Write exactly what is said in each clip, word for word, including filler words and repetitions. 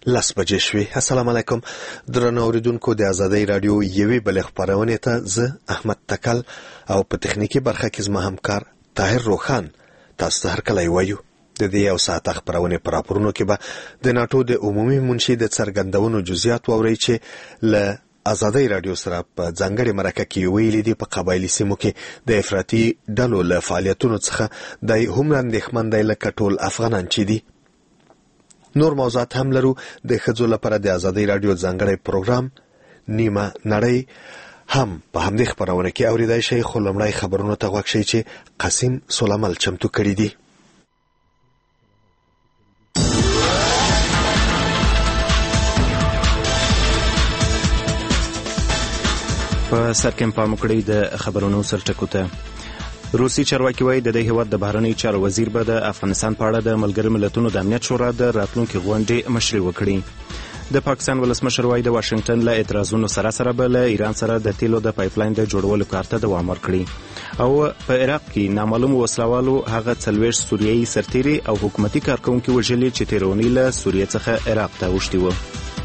لس بجې شوې. السلام علیکم درنو اوریدونکو، د آزادۍ رادیو یوې بلې خپرونې ته زه احمد تکل او په تخنیکی برخه کې زما همکار طاهر روخان تاسو ته هرکلی وایو. د دې یو ساعت خپرونې پر راپورونو کې به د ناتو د عمومي منشي د څرګندونو جزئیات واورئ چې له آزادۍ رادیو سره په ځانګړې مرکه کې ویلي دي په قبایلي سیمو کې د افراطي ډلو له فعالیتونو څخه د هم اندېښمن دی لکه ټول افغانان چې دي. نور موضوعات هم لرو. د ښځو لپاره د آزادۍ رادیو ځانګړی پروګرام نیمه نړۍ هم په همدې خپرونه کې اورېدای شئ، خو لومړی خبرونو ته غوږ شئ چې قاسم سولمل چمتو کړي دي. په سر کې پام وکړئ د خبرونو سرټکو ته. روسي چارواکي وایي د دې هیواد د بهرنی چارو وزیر به د افغانستان په اړه د ملګرو ملتونو د امنیت شورا د راتلونکي غونډې مشري وکړي. د پاکستان ولسمشر وایي د واشنگټن له اعتراضونو سره سره به له ایران سره د تیلو د پایپلاین د جوړولو کار ته دوام ورکړي او په عراق کې نامعلوم وسلوالو هغه څلوېښت سوریایي سرتیري او حکومتي کارکونکي وژلي چې تیرونی له سوریې څخه عراق ته اوښتي وو.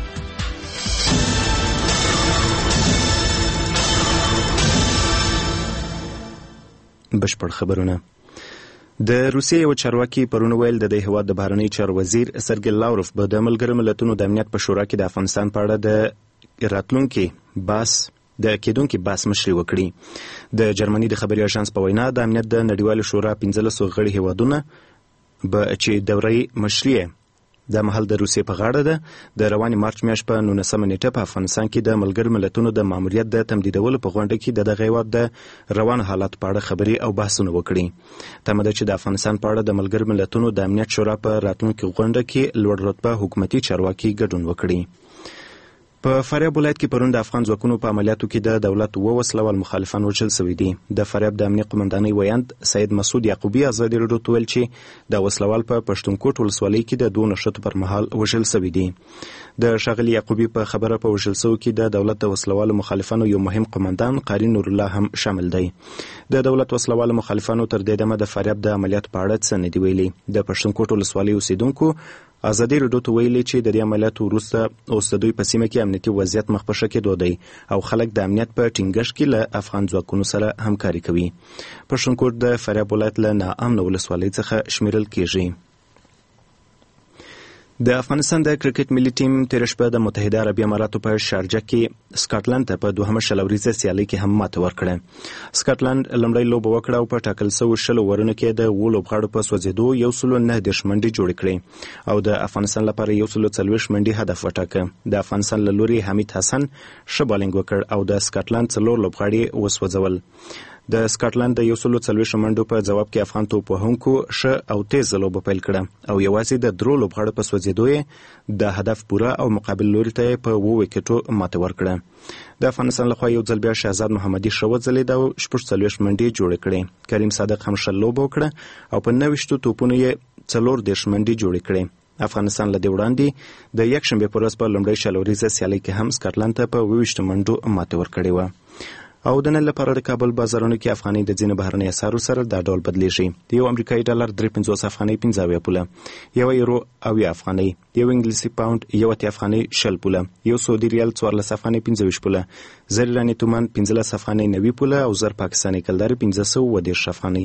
بشپړ خبرونه. د روسیې یو چارواکي پرون ویل د دې هیواد د بهرنی چارو وزیر سرګی لاوروف به د ملګرو ملتونو د امنیت په شورا کې د افغانستان په اړه د راتلونکي باس د کېدونکي باس مشري وکړي. د جرمني د خبري اژانس په وینا د امنیت د نړیوال شورا پنځلس غړي هیوادونه به چې دوري مشري د محل د روسیې په غاړه ده د رواني مارچ میاشت په نولسمه نیټه په افغانستان کې د ملګرو ملتونو د ماموریت د تمدیدولو په غونډه کې د دغه هیواد د روان حالات په اړه خبري او بحثونه وکړي. تمه ده چې د افغانستان په اړه د ملګرو ملتونو د امنیت شورا په راتلونکي غونډه کې لوړ رتبه حکومتي چارواکي ګډون وکړي. په فاریاب ولایت کې پرون د افغان ځواکونو په عملیاتو کې د دولت اووه وسلوال مخالفان وژل شوي دي. د فاریاب د امنیه قومندانۍ ویاند سید مسعود یعقوبي ازادي راډیو ته ویل چې د وسلوال په پښتونکوټ ولسوالۍ کې د دوه نښتو پر مهال وژل شوي دي. د ښاغلي یعقوبي په خبره په وژل شوو کې د دولت د وسلوالو مخالفانو یو مهم قومندان قاری نور الله هم شامل دی. د دولت وسلوالو مخالفانو تر دې دمه د فاریاب د عملیاتو په اړه څه نه دي ویلي. د پښتونکوټ ولسوالۍ اوسیدونکو ازادي راډیو ته ویلي چې د دې عملیاتو وروسته اوس د دوی په سیمه کې امنیتي وضعیت مخ په ښه کېدو دی او خلک د امنیت په ټینګښت کې له افغان ځواکونو سره همکاري کوي. پښتونکوټ د فاریاب ولایت له ناامنه ولسوالۍ څخه شمیرل کېږي. د افغانستان د کرکټ ملي ټیم تېره شپه د متحده عربي اماراتو په شارجه کې سکاټلند ته په دوهمه شلوریزه سیالۍ کې هم ماته ورکړه. سکاټلند لومړی لوبه وکړه او په ټاکل شوو شلو ورونو کې د اووه لوبغاړو په سوځېدو یو سلو نهه دېرش منډې جوړې کړې او د افغانستان لپاره یو سلو څلوېښت منډې هدف وټاکه. د افغانستان له لوري حمید حسن ښه بالینګ وکړ او د سکاټلند څلور لوبغاړي وسوځول. د سکاټلند د یو سلو څلوېښت منډو په جواب کې افغان توپوهونکو ښه او تیز لوبه پیل کړه او یوازې د درو لوبغاړو په سوځېدو یې د هدف پوره او مقابل لوري ته په اووه ویکټو ماته ورکړه. د افغانستان لخوا یو ځل بیا شهزاد محمدي ښه وځلېد او شپږ څلوېښت منډې جوړې کړې. کریم صادق هم ښه لوبه وکړه او په نهویشتو توپونو یې څلور دېرش منډې جوړې کړې. افغانستان له دې وړاندې د یکشنبې په ورځ په لومړۍ شلوریزه سیالۍ کې هم سکاټلند ته په اووه ویشتو منډو ماته ورکړې وه. او د نن لپاره د کابل بازارونو کې افغانۍ د ځینو بهرنۍ اسعارو سره دا ډول بدلیږي. یو امریکایي ډالر درې پنځوس افغانۍ پنځه اویا پوله، یو یورو اویا افغانۍ، یو انګلیسي پاوند یو اتیا افغانۍ شل پوله، یو سعودي ریال څوارلس افغانۍ پنځه ویشت پوله، زر ایراني تومان پنځلس افغانۍ نوي پوله او زر پاکستاني کلدارې پنځه سوه اووه دېرش افغانۍ.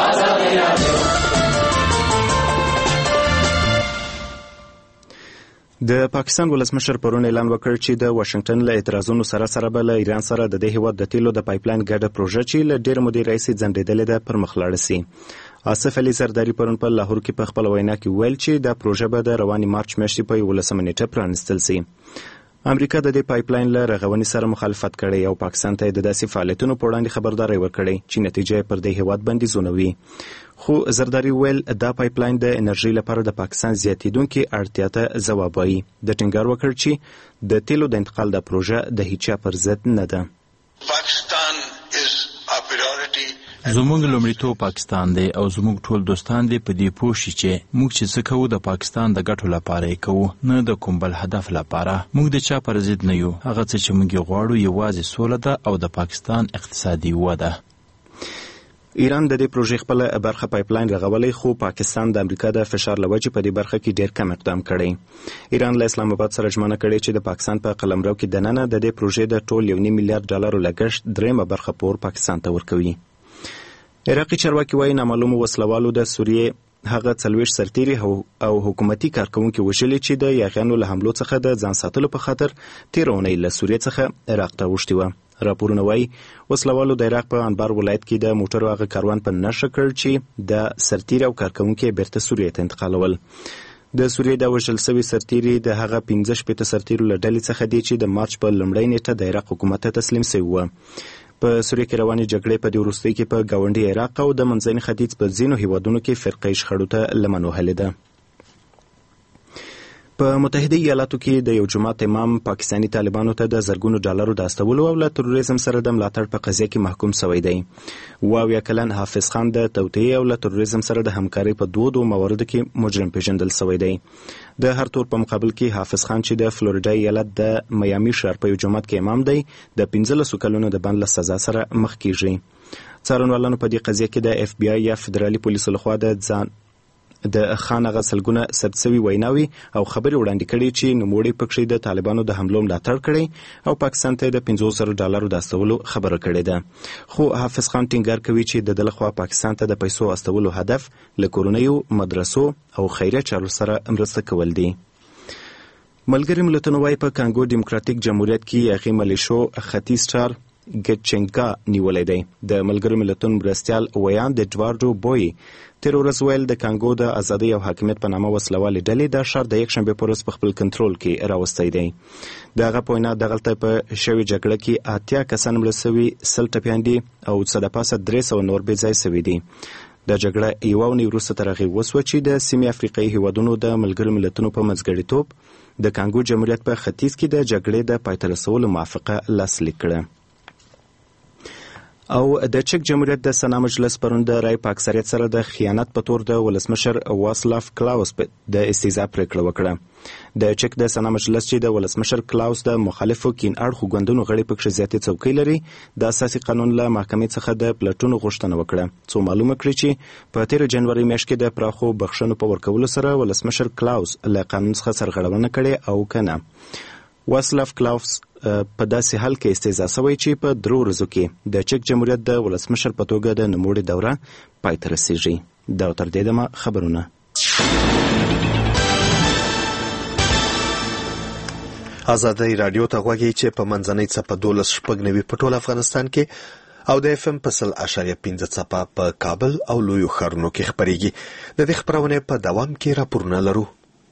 د پاکستان ولسمشر پرون اعلان وکړ چې د واشنگټن له اعتراضونو سره سره به له ایران سره د دې هیواد د تیلو د پایپلاین ګډه پروژه چې له ډېرې مودې راهیسې ځنډېدلې ده پر مخ لاړه سي. آصف علي زرداري پرون په لاهور کې په خپله وینا کې ویل چې دا پروژه به د روانې مارچ میاشتې په یولسمه نیټه پرانیستل سي. امریکا د دې پایپلاین له رغونې سره مخالفت کړی او پاکستان ته د داسې فعالیتونو په وړاندې خبرداری ورکړی چې نتیجه پر دې هیواد بندیزونه وي. خو زرداری ویل دا پایپلاین د انرژي لپاره د پاکستان زیاتیدونکي اړتیا ته ځواب وایي. د ټینګار وکړ چې د تیلو د انتقال د پروژه د هیچا پر ضد نه ده. زموږ لومړیتوب پاکستان دی او زموږ ټول دوستان دی په دې پوه شي چې موږ چې څه کوو د پاکستان د ګټو لپاره یې کوو، نه د کوم بل هدف لپاره. موږ د چا پر ضد نه یو. هغه څه چې موږ غواړو یوازې سوله ده او د پاکستان اقتصادي وده. ایران د دې پروژې خپل برخه پایپلاین رغولې، خو پاکستان د امریکا د فشار لوجې په دې برخه کې ډیر کم اقدام کړی. ایران له اسلام آباد سره ژمنه کړې چې د پاکستان په قلمرو کې دننه د دې پروژې د ټول یو نیم میلیارډ ډالرو لګښت دریمه برخه پور پاکستان ته ورکوي. عراقي چارواکي وایي نامعلومو وسلوالو د سوریې هغه څلوېښت سرتیري او حکومتي کارکونکي وژلي چې د یاغیانو له حملو څخه د ځان ساتلو په خاطر تېره اونۍ له سوریې څخه عراق ته اوښتي وه. راپورونه وایي وسلوالو د عراق په انبار ولایت کې د موټرو هغه کاروان په نښه کړ چې د سرتیري او کارکونکي بیرته سوریې ته انتقالول. د سوریې د وژل سوي سرتیري د هغه پنځه شپېته سرتیرو له ډلې څخه دي چې د مارچ په لومړۍ نیټه د عراق حکومت ته تسلیم سوي وه. په سوریې کې روانې جګړې په دې وروستیو کې په ګاونډي عراق او د منځني ختیځ په ځینو هیوادونو کې فرقې شخړو ته لمن وهلې ده. په متحده ایالاتو کې د یو جماعت امام پاکستاني طالبانو ته د زرګونو ډالرو د استولو او له تروریزم سره د ملاتړ په قضیه کې محکوم شوی دی. اوه اویا کلن حافظ خان د توطئې او له تروریزم سره د همکارۍ په دوو دوو مواردو کې مجرم پیژندل شوی دی. د هر تور په مقابل کې حافظ خان چې د فلوریدا ایالت د میامي ښار په یو جماعت کې امام دی د پنځلسو کلونو د بند له سزا سره مخ کیږي. څارنوالانو په دې قضیه کې د اف بی آی یا فدرالي پولیسو لخوا د ځان د خان هغه سلګونه ثبت شوي ویناوي او خبرې وړاندې کړي چې نوموړي پکښې د طالبانو د حملو ملاتړ کړی او پاکستان ته د پنځوس زرو ډالرو د استولو خبره کړې ده. خو حافظ خان ټینګار کوي چې د ده لخوا پاکستان ته د پیسو استولو هدف له کورنیو، مدرسو او خیریه چارو سره مرسته کول دي. ملګري ملتونه وایي په کانګو ډیموکراتیک جمهوریت کې هغې ملیشو ختیځ چار ګچنکا نیولې دی. د ملګرو ملتونو مرستیال ویان د ډواردو بوی تیر ورځ ویل د کانګو د ازادۍ او حاکمیت په نامه وسلوالې ډلې دا ښار د یکشنبې په ورځ په خپل کنټرول کې راوستی دی. د هغه په وینا دغلته په شوې جګړه کې اتیا کسان مړه سوي، سل ټپیان دي او څه د پاسه درې سوه نور بې ځای سوي دي. د جګړه یوه اونۍ وروسته تر هغې وسوه چې د سیمې افریقایي هیوادونو د ملګرو ملتونو په منځګړیتوب د کانګو جمهوریت په ختیځ کې د جګړې د پای ته رسولو موافقه لاسلیک کړه. او د چک جمهوریت د سنا مجلس پرون د رای په اکثریت سره د خیانت په تور د ولسمشر واسلاف کلاوس د استیضاح پریکړه وکړه. د چک د سنا مجلس چې د ولسمشر کلاوس د مخالفو کین اړخو ګوندونو غړي پکښې زیاتې څوکۍ لري، د اساسي قانون له محکمې څخه د پلټونو غوښتنه وکړه څو معلومه کړي چې په تېره جنوري میاشت کې د پراخو بخښنو په ورکولو سره ولسمشر کلاوس له قانون څخه سرغړونه کړې او که نه. واسلاف کلاوس په داسې حال کې استیضاح شوی چې په درو ورځو کې د چک جمهوریت د ولسمشر په توګه د نوموړي دوره پای ته رسیږي. دا تر دې دمه خبرونه. ازادۍ راډیو ته غوږی چې په منځنۍ څپه دولس شپږ نوي په ټول افغانستان کې او د اف ام په سل اشاریه پنځه څپه په کابل او لویو ښارونو کې خپریږي. د دې خپرونې په دوام کې راپورونه لرو.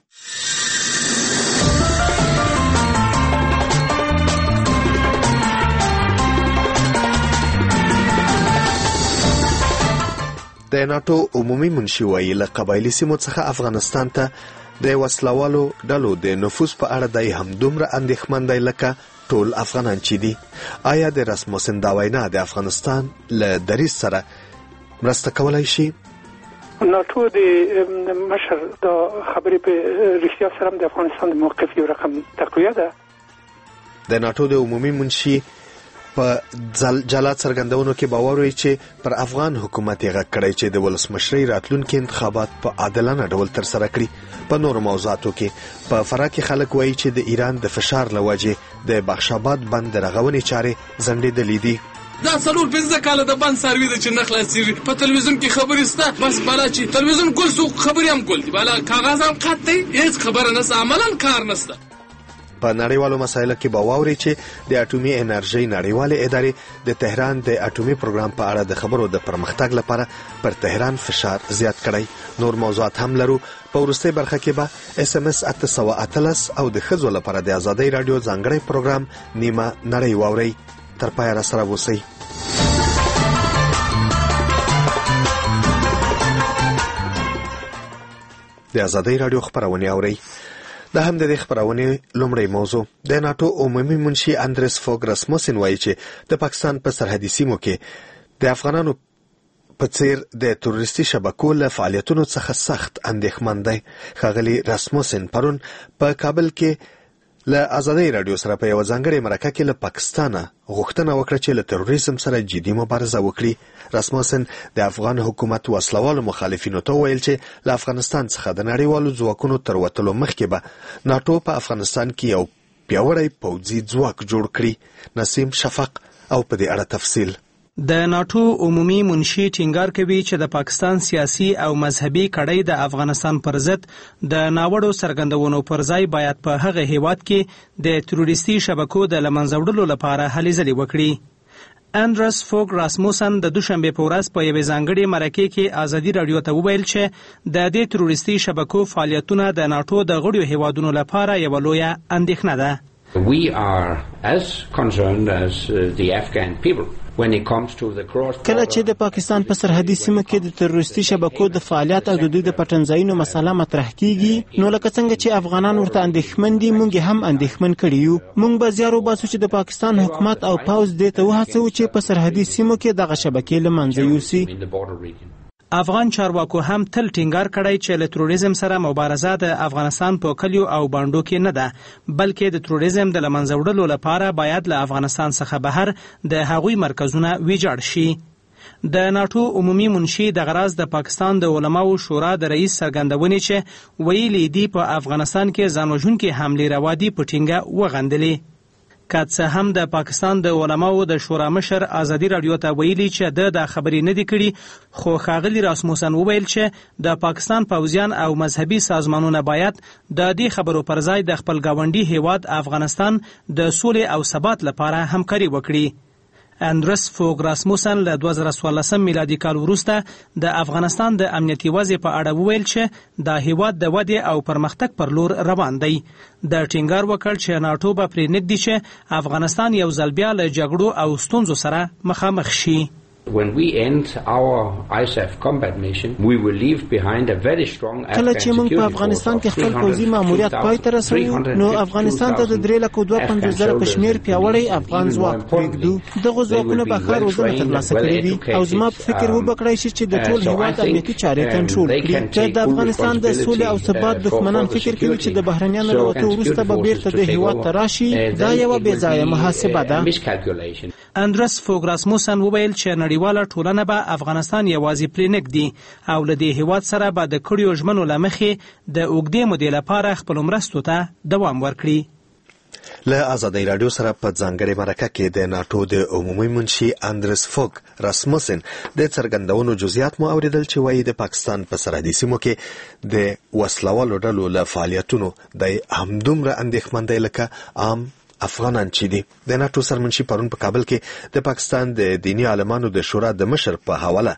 د ناتو عمومي منشي وایي له قبایلي سیمو څخه افغانستان ته د وسلوالو ډلو د نفوذ په اړه دی همدومره اندېښمن دی لکه ټول افغانان چې دي. آیا د رسموسن دا وینا د افغانستان له دریځ سره مرسته کولی شي؟ ناتو د مشر د خبرې په رښتیا سره د افغانستان د موقف یو رقم تقویه ده. د ناتو د عمومي منشي په جلا څرګندونو کې باور وي چې پر افغان حکومت یې غږ کړی چې د ولسمشرۍ راتلونکي انتخابات په عادلانه ډول ترسره کړي. په نورو موضوعاتو کې په فراه کې خلک وایي چې د ایران د فشار له وجې د بخشاباد بند د رغونې چارې ځنډېدلې دي. دا څلور پنځه کاله د بند سروي ده چې نه خلاصېږي. په تلویزیون کې خبرې شته، بس بالا چې تلویزیون کول څوک خبرې هم کول دي، بالا کاغذ هم خط دی، هېڅ خبره نشته، عملاً کار نشته. په نړیوالو مسایلو کې به واوري چې د اټومي انرژۍ نړیوالې ادارې د تهران د اټومي پروګرام په اړه د خبرو د پرمختګ لپاره پر تهران فشار زیات کړی. نور موضوعات هم لرو. په وروستۍ برخه کې به اس ام اس اته سوه اتلس او د ښځو لپاره د ازادۍ راډیو ځانګړی پروګرام نیمه نړۍ واورئ. تر پایه راسره اوسئ. د ازادۍ راډیو خپرونې اورئ. دا هم د دې خپرونې لومړی موضوع. د ناتو عمومي منشي اندرس فوګ رسموسن وایي چې د پاکستان په سرحدي سیمو کې د افغانانو په څیر د تروریستي شبکو له فعالیتونو څخه سخت اندېښمن دی. ښاغلي رسموسن پرون په کابل کې له آزادۍ رادیو سره په یو ځانګړي مرکه کې له پاکستانه غوښتنه وکړه چې له تروریزم سره جدي مبارزه وکړي. رسموسن د افغان حکومت وسلوالو مخالفینو ته ویل چې له افغانستان څخه د نړیوالو ځواکونو تر وتلو مخکې به ناتو په افغانستان کې یو پیاوړی پوځي ځواک جوړ کړي. نسیم شفق او په دې اړه تفصیل. د ناتو عمومي منشي ټینګار کوي چې د پاکستان سیاسي او مذهبي کړۍ د افغانستان پر ضد د ناوړو څرګندونو پر ځای باید په هغه هیواد کې د تروریستي شبکو د له منځه وړلو لپاره هلې ځلې وکړي. اندرس فوګ راسموسن د دوشنبه په ورځ په یوې ځانګړې مرکې کې آزادي رادیو ته وویل چې د دې تروریستي شبکو فعالیتونه د ناتو د غړیو هیوادونو لپاره یوه لویه اندېښنه ده. We are as concerned as uh, the Afghan people. کله چې د پاکستان په سرحدي سیمه کې د تروریستي شبکو د فعالیت او د دوی د پټنځایونو مسله مطرح کیږي، نو لکه څنګه چې افغانان ورته اندېښمن دي، موږ هم اندېښمن کړي یو. موږ به زیار وباسو چې د پاکستان حکومت او پوځ دې ته وهڅوي چې په سرحدي سیمو کې دغه شبکې له منځه یوسي. افغان چارواکو هم تل ټینګار کړی چې له تروریزم سره مبارزه د افغانستان په کلیو او بانډو کې نه ده، بلکې د تروریزم د له منځه وړلو لپاره باید له افغانستان څخه بهر د هغوی مرکزونه ویجاړ شي. د ناتو عمومي منشي دغه راز د پاکستان د علماو شورا د رئیس څرګندونې چې ویلي دي په افغانستان کې ځانوژونکې حملې روا دي په ټینګه وغندلې. که څه هم د پاکستان د علماو د شورا مشر آزادي رادیو ته ویلي چې د د خبرې نه دي کړي، خو ښاغلي راسموسن وویل چې د پاکستان پوځیان او مذهبي سازمانونه باید د دې خبرو پر ځای د خپل ګاونډي هیواد افغانستان د سولې او ثبات لپاره همکاري وکړي. اندرس فوګ راسموسن له دوه زره څوارلسم میلادي کال وروسته د افغانستان د امنیتي وضع په اړه وویل چې دا هیواد د ودې او پرمختګ پر لور روان دی. د ټینګار وکړ چې ناتو به پرې نږدې چې افغانستان یو ځل بیا له جګړو او ستونزو سره مخامخ شي. When we end our I S A F combat mission, we will leave behind a very strong کله چې موږ په افغانستان کې خپل پوځي ماموریت پای ته رسوو، نو افغانستان ته د درې لکو دوه پنځوس زره په شمېر پیاوړی افغان ځواک پرېږدو. دغه ځواکونه به ښه روزنه ترلاسه کړې وي او زما په فکر وبکړی شي چې د ټول هېواد امنیتي چارې کنټرول کړي. که د افغانستان د سولې او ثبات دښمنان فکر کوي چې د بهرنیانو له وتو وروسته به بیرته د هېواد ته راشي، دا یوه بېځایه محاسبه ده. اندرس فوګ راسموسن وویل چې نړیواله ټولنه به افغانستان یوازې پرې نږدي او له دې هیواد سره به د کړیو ژمنو له مخې د اوږدې مودې لپاره خپلو مرستو ته دوام ورکړي. له آزادۍ رادیو سره په ځانګړې مرکه کې د ناتو د عمومي منشي اندرس فوګ راسموسن د څرګندونو جزئیات مو اوریدل چې وایي د پاکستان په سرحدي سیمو کې د وسلوالو ډلو له فعالیتونو د همدومره اندېښمن دی لکه عام افغانان چې دي. د ناتو سرمنشي پرون په کابل کې د پاکستان د دینی عالمانو د شورا د مشر په حواله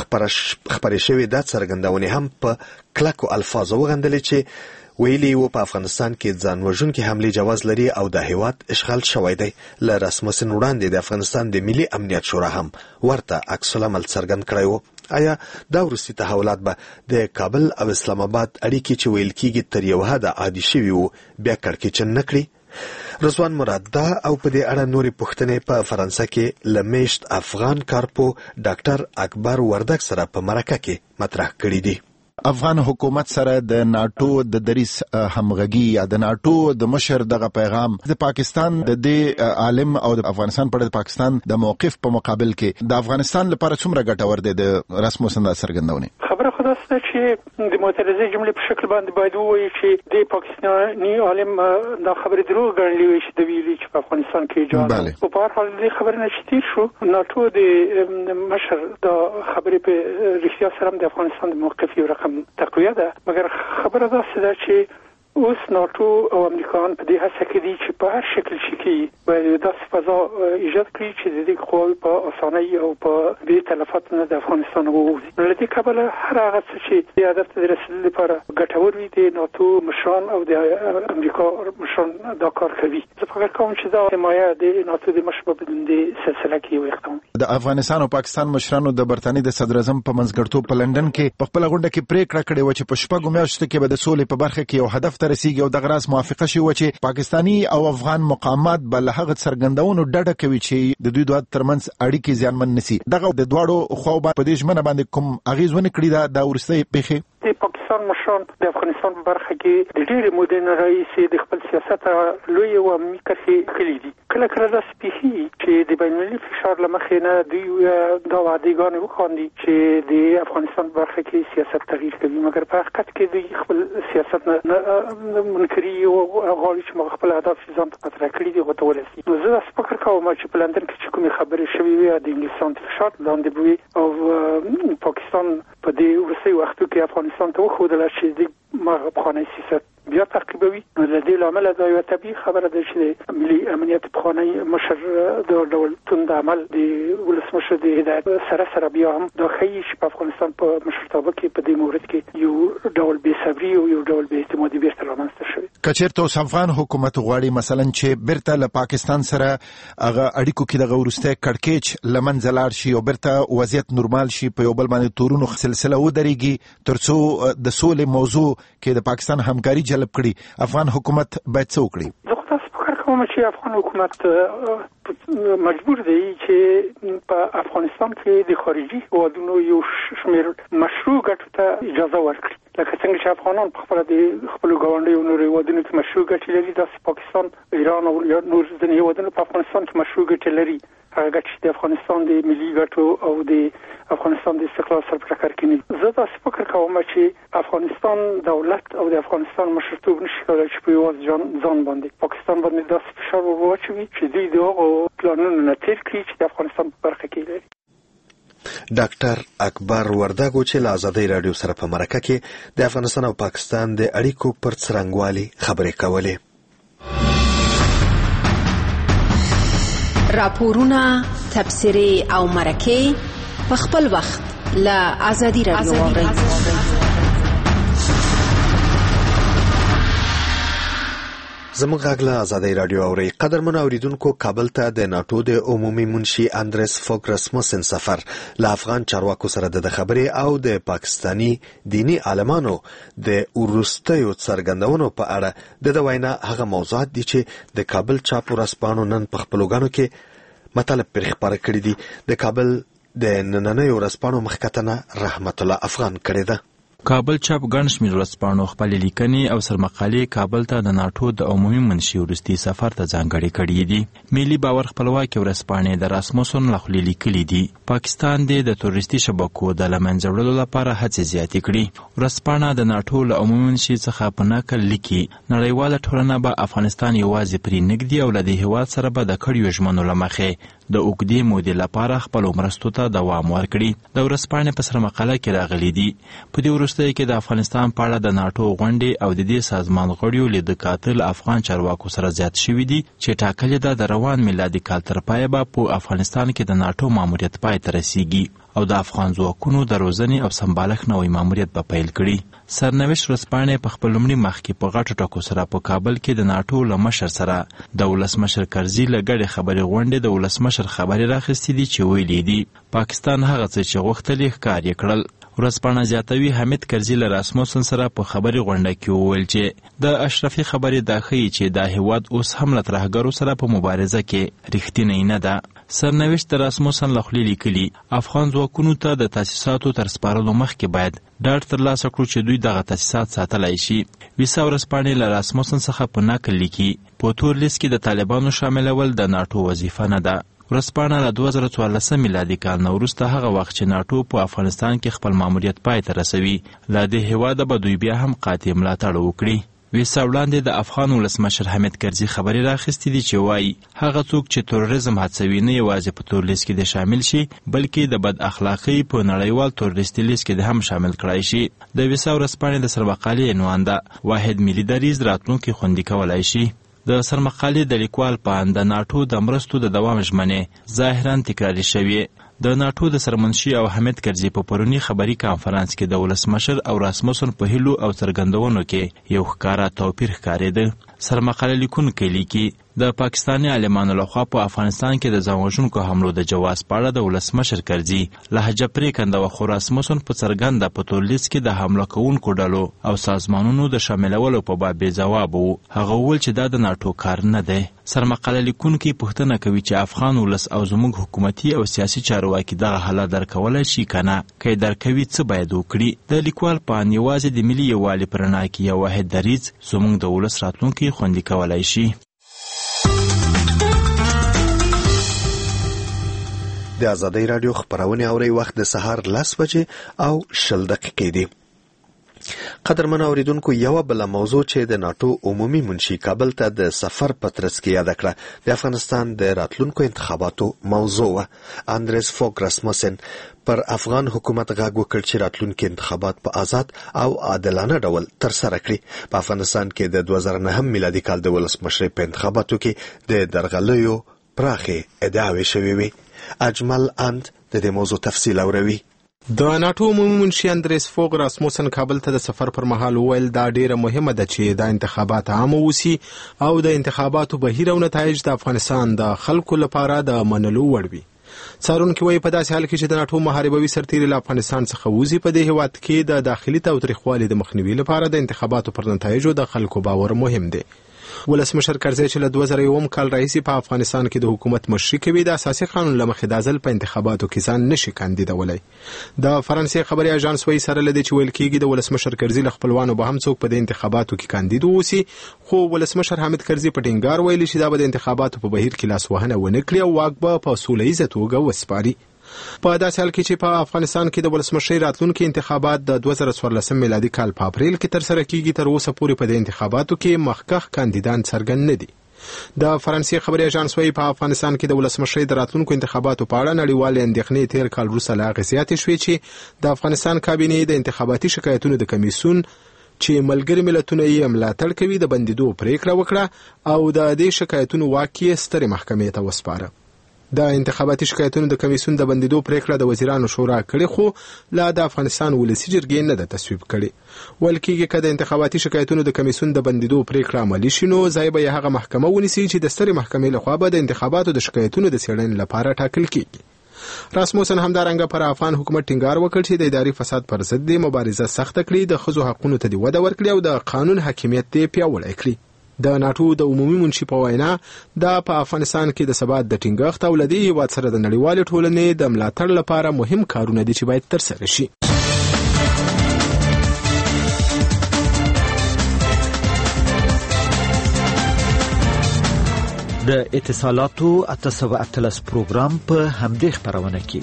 خبرې شوې دا څرګندونې هم په کلکو الفاظو وغندلې چې ویلي و په افغانستان کې ځانوژونکې حملې جواز لري او د هیواد اشغال شوی دی. له راسموسن وړاندې د افغانستان د ملي امنیت شورا هم ورته عکس العمل څرګند کړی و. آیا دا وروستي تحولات به د کابل او اسلام آباد اړیکې چې ویل کېږي تر یو حده عادي شوي وو بیا کړکېچن نه کړي؟ رضوان مراد دا او په دې اړه نورې پوښتنې په فرانسه کې له میشت افغان کارپو ډاکټر اکبر وردک سره په مرکه کې مطرح کړي دي. افغان حکومت سره د ناتو د دریس همغږي یا د ناتو د مشر دغه پیغام د پاکستان د دې عالم او د افغانستان پر د پاکستان د موقف په مقابل کې د افغانستان لپاره څومره ګټور دی د رسموسن د څرګندونې؟ خبره خو دا ده چې د معترضې جملې په شکل باندې باید ووایي چې د پاکستاني عالم دا خبرې دروغ ګڼلې وي چې د ویلي چې په افغانستان کې جوړه او په هر حال دې خبرې نه چې تیر شو ناتو د مشر د خبرې په رښتیا سره د افغانستان د موقف یو رقم تقویه ده، مګر خبره داسې ده چې اوس ناتو او امریکایان په دې هڅه کې دي چې په هر شکل شي کې باید داسې فضا ایجاد کړي چې د دې قواوې په اسانۍ او په بې تلفات نه د افغانستان ووځي. نو له دې کبله هر هغه څه چې دې هدف ته د رسېدو لپاره ګټور وي د ناتو مشران او د امریکا مشران دا کار کوي. زه فکر کوم چې دا حمایه د ناتو د مشر په دې سلسله کې یو اقدام د افغانستان او پاکستان مشرانو د برتانیې د صدر اعظم په منځګړیتوب په لندن کې په خپله غونډه کې پریکړه کړې وه چې په شپږو میاشتو کې به د سولې په برخه کې یو هدف ته رسیږي او دغه راز موافقه شوې وه چې پاکستاني او افغان مقامات به له هغه څرګندونو ډډه کوي چې د دوی دوه ترمنځ اړیکې زیانمن نشي. دغه د دواړو خواو په دې ژمنه باندې کوم اغېز ونه کړي دا د وروستۍ پیښې؟ د پاکستان مشران د افغانستان په برخه کې د ډېرې مودې نه راهیسې د خپل سیاست لوی او عمومي کرښې کړي دي. کله کله داسې پېښېږي چې د بین‌المللي فشار له مخې نه دوی دا وعدېګانې وخاندي چې د افغانستان په برخه کې سیاست تغییر کوي، مګر په حقیقت کې دوی خپل سیاست نه منکري او غواړي چې خپل اهداف ځان ته مطرح کړي دي ورته ورسي. نو زه داسې فکر کوم چې په لندن کې چې کومې خبرې شوې وي د انګلیسانو تر فشار لاندې به وي او پاکستان په دې وروستیو وختو کې افغانستان ته وښودله چې د مغرب پخوانی سیاست بیا تعقیبوي. نو له دې لامله دا یوه طبیعي خبره ده چې ملي امنیت پخوانی مشر د ډول توند عمل د ولسمشر د هدایت سره سره بیا هم دا ښیي چې په افغانستان په مشرتابه کې په دې مورد کې یو ډول بېصبري او یو ډول بېاعتمادي بیرته رامنځته شوې. که چېرته اوس افغان حکومت غواړي مثلا چې بیرته له پاکستان سره هغه اړیکو کې دغه وروستی کړکېچ له منځه لاړ شي او بیرته وضعیت نورمال شي، په یو بل باندې تورونو سلسله ودرېږي تر څو د سولې موضوع کې د پاکستان همکاري جلب کړي، افغان حکومت باید څه وکړي؟ زه خو تاسو فکر کوم چې افغان حکومت مجبور دی چې په افغانستان کې د خارجي هیوادونو یو شمېر مشروع ګټو ته اجازه ورکړي. لکه څنګه چې افغانان په خپله د خپلو ګاونډیو نورو هیوادونو کې مشروع ګټې لري، داسې پاکستان، ایران او نور ځینې هیوادونه په افغانستان کې مشروع ګټې لري. هغه ګټې چې د افغانستان د ملي ګټو او د افغانستان د استقلال سره په ټکر کې نه دي. زه داسې فکر کوم چې افغانستان دولت او د افغانستان مشرتوب نشي کولی چې په یوازې ځان باندې پاکستان باندې داسې فشار ور واچوي چې دوی د هغو پلانونو نه تېر کړي چې د افغانستان په برخه کې لري. ډاکټر اکبر وردګو چې له ازادۍ راډیو سره په مرکه کې د افغانستان او پاکستان د اړیکو پر څرنګوالي خبرې کولې. راپورونه، تبصرې او مرکې په خپل وخت له ازادۍ راډیو واورئ. زموږ غږ له ازادۍ راډیو اورئ. قدرمنو اوریدونکو، کابل ته د ناټو د عمومي منشي اندرس فوګ رسموسن سفر له افغان چارواکو سره د خبرې او د پاکستانی دینی عالمانو د وروستیو څرګندونو په اړه د د وینا هغه موضوعات دي چې د کابل چاپ ورځپاڼو نن په خپلوګانو کې مطالب پر خبره کړي دي. د کابل د نننیو ورځپاڼو مخکتنه رحمت الله افغان کړې ده. کابل چاپ ګڼ شمېر ورځپاڼو خپلې لیکنې او سرمقالې کابل ته د ناټو د عمومي منشي وروستي سفر ته ځانګړې کړي دي. ملي باور خپلواکې ورځپاڼې د راسموسن له خولې لیکلي دي پاکستان دې د تروریستي شبکو د له منځه وړلو لپاره هڅې زیاتې کړي. ورځپاڼه د ناټو له عمومي منشي څخه په نقل لیکي نړیواله ټولنه به افغانستان یوازې پرې نږدي او له دې هېواد سره به د کړیو ژمنو له مخې د اوږدې مودې لپاره خپلو مرستو ته دوام ورکړي. د ورځپاڼې په سرمقاله کې راغلي دي په دې وروستیو کې د افغانستان په اړه د ناټو غونډې او د دې سازمان غړیو لید کاتل افغان چارواکو سره زیات شوي دي چې ټاکلې ده د روان میلادي کال تر پایه به په افغانستان کې د ناټو ماموریت پای ته رسیږي او د افغان ځواکونو د روزنې او سمبالښت نوی ماموریت به پیل کړي. سرنوشت ورځپاڼې په خپل لومړي مخ کې په غټو ټکو سره په کابل کې د ناټو له مشر سره د ولسمشر کرزي له ګډې خبرې غونډې د ولسمشر خبرې راخیستې دي چې ویلي دي پاکستان هغه څه چې غوښتل یې ښکار یې کړل. ورځپاڼه زیاتوي حامد کرزي له راسموسن سره په خبري غونډه کې وویل چې د اشرفي خبرې دا ښیي چې دا هیواد اوس هم له ترهګرو سره په مبارزه کې رښتینی نه ده. سرنوشت د راسموسن له خولې لیکلي افغان ځواکونو ته د تاسیساتو تر سپارلو مخکې باید ډاډ ترلاسه کړو چې دوی دغه تاسیسات ساتلی شي. ویسا ورځپاڼې له راسموسن څخه په نقل لیکي په تور لیست کې د طالبانو شاملول د ناټو وظیفه نه ده. ورځپاڼه له دوه زره څوارلسم میلادي کال نه وروسته هغه وخت چې ناټو په افغانستان کې خپل ماموریت پای ته رسوي له دې هېواده به دوی بیا هم قاطع ملاتړ وکړي. ویسا وړاندې د افغان ولسمشر حامد کرزي خبرې راخیستې دي چې وایي هغه څوک چې تروریزم هڅوي نه یوازې په تور لیست کې د شامل شي بلکې د بد اخلاقۍ په نړیوال تروریستي لیست کې د هم شامل کړای شي. د ویسا ورځپاڼې د سرمقالې عنوان ده واحد ملي دریځ راتلونکی خوندي کولی شي. د سرمقالې د لیکوال په اند د ناټو د مرستو د دوام ژمنې ظاهرا تکراري شوې. د ناټو د سرمنشي او حامد کرزي په پروني خبري کانفرانس کې د ولسمشر او راسموسن په هیلو او څرګندونو کې یو ښکاره توپیر ښکارېده. سرمقاله لیکونکی لیکي د پاکستاني عالمانو لخوا په افغانستان کې د ځانوژونکو حملو د جواز په اړه د ولسمشر کرزي لهجه پرېکنده وه، خو راسمسن په څرګنده په تورلیز کې د حمله کوونکو ډلو او سازمانونو د شاملولو په باب بې ځوابه و. هغه وویل چې دا د ناټو کار نه دی. سرمقاله لیکونکي پوښتنه کوي چې افغان ولس او زموږ حکومتي او سیاسي چارواکي دغه حالت درک کولی شي که نه؟ که یې درک کوي څه باید وکړي؟ د لیکوال په اند یوازې د ملي یووالي په رڼا کې یو واحد دریځ زموږ د ولس راتلونکی خوندي کولی شي. د ازادۍ راډیو خپرونې اورئ، وخت د سهار لس بجې او شل دقیقې دي. قدرمن اوریدونکو، یوه بله موضوع چې د ناټو عمومي منشي کابل ته د سفر په ترڅ کې یاده کړه د افغانستان د راتلونکو انتخاباتو موضوع وه. اندریس فوګ راسموسن پر افغان حکومت غږ وکړ چې راتلونکي انتخابات په آزاد او عادلانه ډول ترسره کړي. په افغانستان کې د دوه زره نهم میلادي کال د ولسمشرۍ په انتخاباتو کې د درغلیو پراخې ادعاوې شوې وې. اجمل اند د دې موضوع تفصیل اوروي. د ناټو عمومي منشي اندریس فوګ راسموسن کابل ته د سفر پر مهال وویل دا ډیره مهمه ده چې دا انتخابات عام ووسي او د انتخاباتو بهیر او نتایج د افغانستان د خلکو لپاره د منلو وړ وي. څارونکي وایي په داسې حال کې چې د ناټو محاربوي سرتیري له افغانستان څخه وځي، په دې هیواد کې د داخلي تاوتریخوالي د مخنیوي لپاره د انتخاباتو پر نتایجو د خلکو باور مهم دی. ولسمشر کرزي چې له دوه زره یوم کال راهیسې په افغانستان کې د حکومت مشري کوي، د اساسي قانون له مخې دا ځل په انتخاباتو کې ځان نشي کاندیدولی. د فرانسې خبري اژانس وایي سره له دې چې ویل کېږي د ولسمشر کرزي له خپلوانو به هم څوک په دې انتخاباتو کې کاندید واوسي، خو ولسمشر حامد کرزي په ټینګار ویلي چې دا به د انتخاباتو په بهیر کې لاسوهنه ونه کړي او واک به په سوله ییزه توګه وسپاري. په داسې حال کې چې په افغانستان کې د ولسمشرۍ راتلونکي انتخابات د دوه زره څوارلسم میلادي کال په اپریل کې ترسره کیږي، تر اوسه پورې په دې انتخاباتو کې مخکښ کاندیدان څرګند نه دي. د فرانسې خبري اژانس وايي په افغانستان کې د ولسمشرۍ د راتلونکو انتخاباتو په اړه نړیوالې اندېښنې تیر کال وروسته لا هغې زیاتې شوې چې د افغانستان کابینې د انتخاباتي شکایتونو د کمیسیون چې ملګري ملتونه یې ملاتړ کوي د بندیدو پریکړه وکړه او د دې شکایتونو واک یې سترې محکمې ته وسپاره. د انتخاباتي شکایتونو د کمیسیون د بندیدو پریکړه د وزیرانو شورا کړې، خو لا د افغانستان ولسي جرګې نه ده تصویب کړې. ویل کېږي که د انتخاباتي شکایتونو د کمیسیون د بندیدو پریکړه عملي شي نو ځای به یې هغه محکمه ونیسي چې د سترې محکمې لخوا به د انتخاباتو د شکایتونو د څېړنې لپاره ټاکل کېږي. راسموسن همدارنګه پر افغان حکومت ټینګار وکړ چې د اداري فساد پر ضد مبارزه سخته کړي، د ښځو حقونو ته وده ورکړي او د قانون حاکمیت یې پیاوړی کړي. د ناټو د عمومي منشي په وینا دا په افغانستان کې د ثبات د ټینګښت او له دې هیواد سره د نړیوالې ټولنې د ملاتړ لپاره مهم کارونه دي چې باید ترسره شي. د اتصالاتو اته سوه اتلس پروګرام په همدې خپرونه کې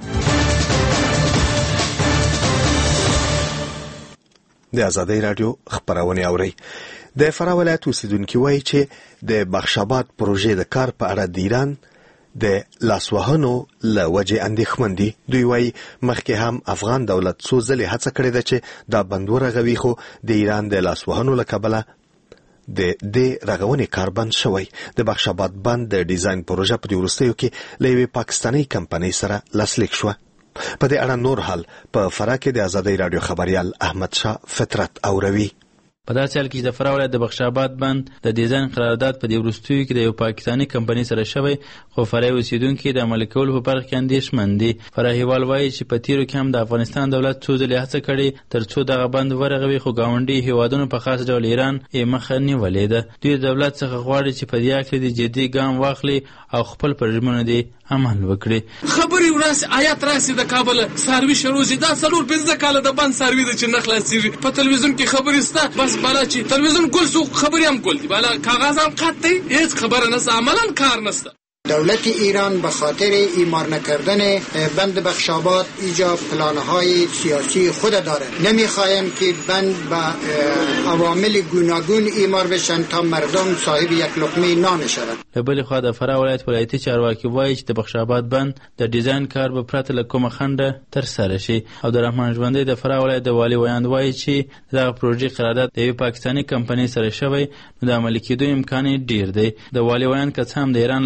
د ازادۍ راډیو خپرونه اورئ. د فراه ولایت اوسیدونکي وایي چې د بخشاباد پروژې د کار په اړه د ایران د لاسوهنو له وجې اندېښمن دي. دوی وایي مخکې هم افغان دولت څو ځلې هڅه کړې ده چې دا بند ورغوي، خو د ایران د لاسوهنو له کبله د دې رغونې کار بند شوی. د بخشاباد بند د ډیزاین پروژه په دې وروستیو کې له یوې پاکستاني کمپنۍ سره لاسلیک شوه. په دې اړه نور حال په فراه کې د ازادۍ راډیو خبریال احمد شاه فطرت اوروي. په داسې حال کې چې د فراه ولایت د بخشاباد بند د ډیزاین قرارداد په دې وروستیو کې د یو پاکستاني کمپنۍ سره شوی، خو فراه اوسیدونکي د عملي کولو په برخه کې اندېښمن دي. فراهیوال وایي چې په تیرو کې هم د افغانستان دولت څو ځلې هڅه کړې تر څو دغه بند ورغوي، خو ګاونډي هیوادونو په خاص ډول ایران یې مخه نیولې ده. دوی د دولت څخه غواړي چې په دې هکله د جدي ګام واخلي او خپل پروژمنو دي عمل وکړي. خبرې وراسي آیات راسي د کابل ساروي شروزي دا څلور پنځه کاله د بند ساروي د چې نه خلاصېږي. په تلویزیون کې خبرې سته، بس بالا چې تلویزیون کول سو خبرې هم کول دي، بالا کاغذ هم قط دی، هیچ خبره نسته، عملا کار نسته. دولت ایران به خاطر ایمار نکردن بند بخشاباد ایجاب پلانهای سیاسی خود داره. نمیخوایم که بند به عوامل گوناگون ایمار بشن تا مردم صاحب یک لقمه نان شوند. له بلې خوا د فراه ولایت ولایتي چارواکي وایي چې د بخشاباد بند د ډیزاین کار به پرته له کومه خنډه ترسره شي. عبدالرحمن ژوندی د فراه ولایت د والي ویاند وایي چې دغه پروژې قرارداد د یوې پاکستاني کمپنۍ سره شوی، نو د عملي کېدو امکان یې ډیر دی. د والي ویاند که څه هم د ایران لاسوهنه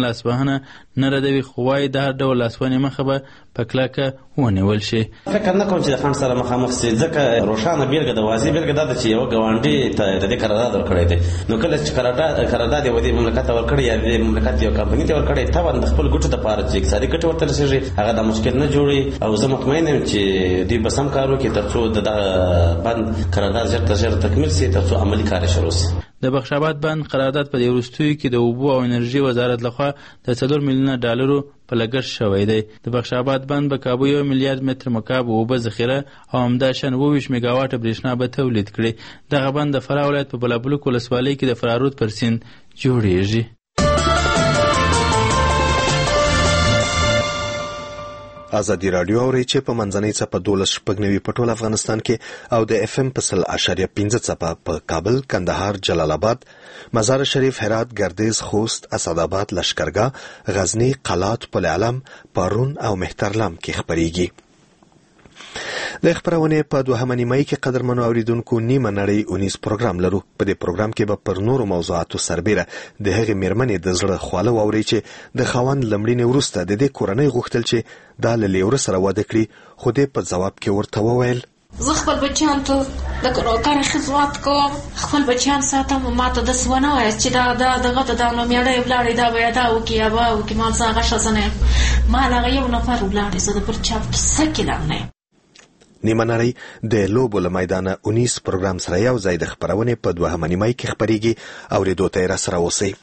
پروګرامونه نه ردوي، خو وایي د هر ډول لاسوهنې مخه به په کلکه ونیول شي. فکر نه کوم چې د خنډ سره مخامخ شي، ځکه روښانه بیلګه د واضح بیلګه دا ده چې یو ګاونډي ته د دې قرارداد ورکړی دی، نو کله چې قرارداد قرارداد یو د مملکت ورکړی یا د مملکت یو کمپنۍ ته ورکړی، طبعا د خپل ګټو لپاره چې اقتصادي ګټه ورته رسېږي هغه د مشکل نه جوړي، او زه مطمئن یم چې دوی به سم کار وکړي تر څو د دغه بند قرارداد ژر تر ژره تکمیل شي، تر څو عملي کار شروع شي. د بخشاباد بند قرارداد په دې وروستیو کې د اوبو او انرژي وزارت لخوا د څلور میلیونه ډالرو په لګښت شوی دی. د بخشاباد بند به کابو یو میلیارډ متر مکعب اوبه ذخیره او همداشان اووه ویشت میګاواټه برېښنا به تولید کړي. دغه بند د فراه ولایت په بلابلوک ولسوالۍ کې د فرارود پر سیند جوړیږي. ازادي راډیو اوري چې په منځنۍ څپه دولس شپږ نوي په ټول افغانستان کې او د اف ام په سل اشاریه پنځه څپه په کابل، کندهار، جلال آباد، مزار شریف، هرات، ګردیز، خوست، اسداباد، لشکرګاه، غزنی، قلات، پل علم، پارون او مهترلام کې خبريږي. د خبرونه په دوهمه نیمه کې قدرمنو اوریدونکو نیمه نړۍ اونیس پروګرام لرو. په دې پروګرام کې به پر نورو موضوعاتو سربېره د هغې میرمنې د زړه خواله واوري چې د خاوند لمړینې وروسته د دې کورنۍ غوښتل چې دا له لیوره سره واده کړي، خو دې په ځواب کې ورته وویل زه خپل بچیان ته د کار خدمت کوم، خپل بچیان ساتم، ما ته داسې ونه وایاست چې دا دغه ته دا نو میړی ولاړې دا به یا دا وکړي یا به وکړي، ما زه هغه ښځه نه یم، ما هغه یو نفر ولاړې، زه د بل چا په کیسه کې لا نه یم. نیمه نړۍ د لوبو له میدانه اونیس پروګرام سره یو ځای د خبرونې په دوهمه نیمه کې خبرېږي. اورېدو ته یې راسره اوسئ.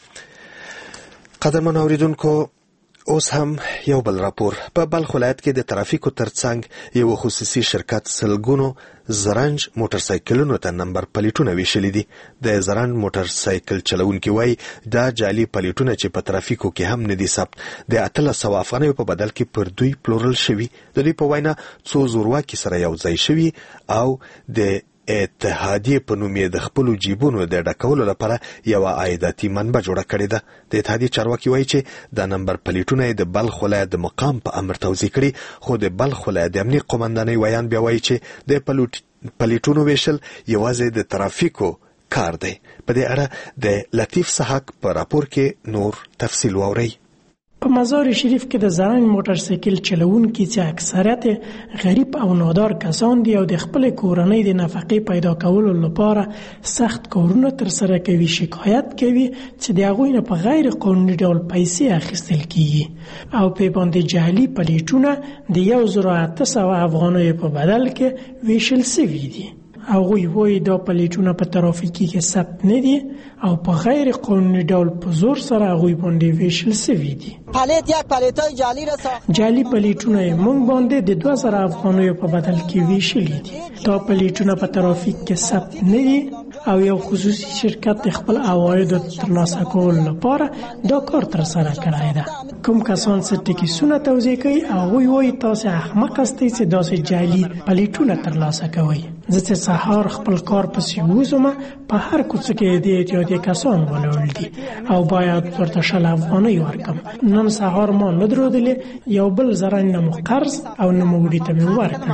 قدرمنو اوریدونکو، اوس هم یو بل راپور. په بلخ ولایت کې د ترافیکو ترڅنګ یو خصوصي شرکت سلګونو زرنج موټر سایکلونو ته نمبر پلیټونه ویشلي دي. د زرنج موټر سایکل چلونکي وایي دا جعلي پلیټونه چې په ترافیکو کې هم نه دي ثبت، د اتلس سوه افغانیو په بدل کې پر دوی پلورل شوي. د دوی په وینا څو زورواکي سره یو ځای شوي او د اتحادیې په نوم یې د خپلو جیبونو د ډکولو لپاره یوه عایداتي منبع جوړه کړې ده. د اتحادیې چارواکي وایي چې دا نمبر پلیټونه یې د بلخ ولایت د مقام په امر توزیع کړي، خو د بلخ ولایت د امنیې قومندانۍ ویان بیا وایي چې د پلیټونو ویشل یوازې د ترافیکو کار دی. په دې اړه د لطیف سحق په راپور کې نور تفصیل واورئ. په مزار شریف کې د زرنج موټر سایکل چلوونکي چې اکثریت غریب او نادار کسان دي او د خپل کورنۍ د نفقې پیدا کولو لپاره سخت کارونه ترسره کوي، شکایت کوي چې د هغوی نه په غیر قانوني ډول پیسې اخیستل کیږي او په باندې جعلي پلیټونه د یو زر اته سوه افغانیو په بدل کې ویشل سوي دي. هغوی وایي دا پلیټونه په ترافیکي کې ثبت نه دي او په غیر قانوني ډول په زور سره هغوی باندې ویشل سوي دي. پلیټ یک پلیټای جعلي را ساخت، جعلي پلیټونه یې موږ باندې د دوه زره افغانیو په بدل کې ویشلي دي. دا پلیټونه په ترافیک کې ثبت نه دي او یو خصوصي شرکت خپل عوایدو ترلاسه کولو لپاره دا کار ترسره کړی ده. کوم کسان چې ټکسونه توزیع کوي هغوی وایي تاسې احمق هستئ چې داسې جعلي پلیټونه ترلاسه کوئ. زه چې سهار خپل کار پسې وځم، په هر کوڅه کې د اتحادیې کسان ولاړ دي او باید ورته شل افغانۍ ورکړم. نن سهار ما نه درلودلې، یو بل زرنج نه مو قرض او نه مو وړي ته مې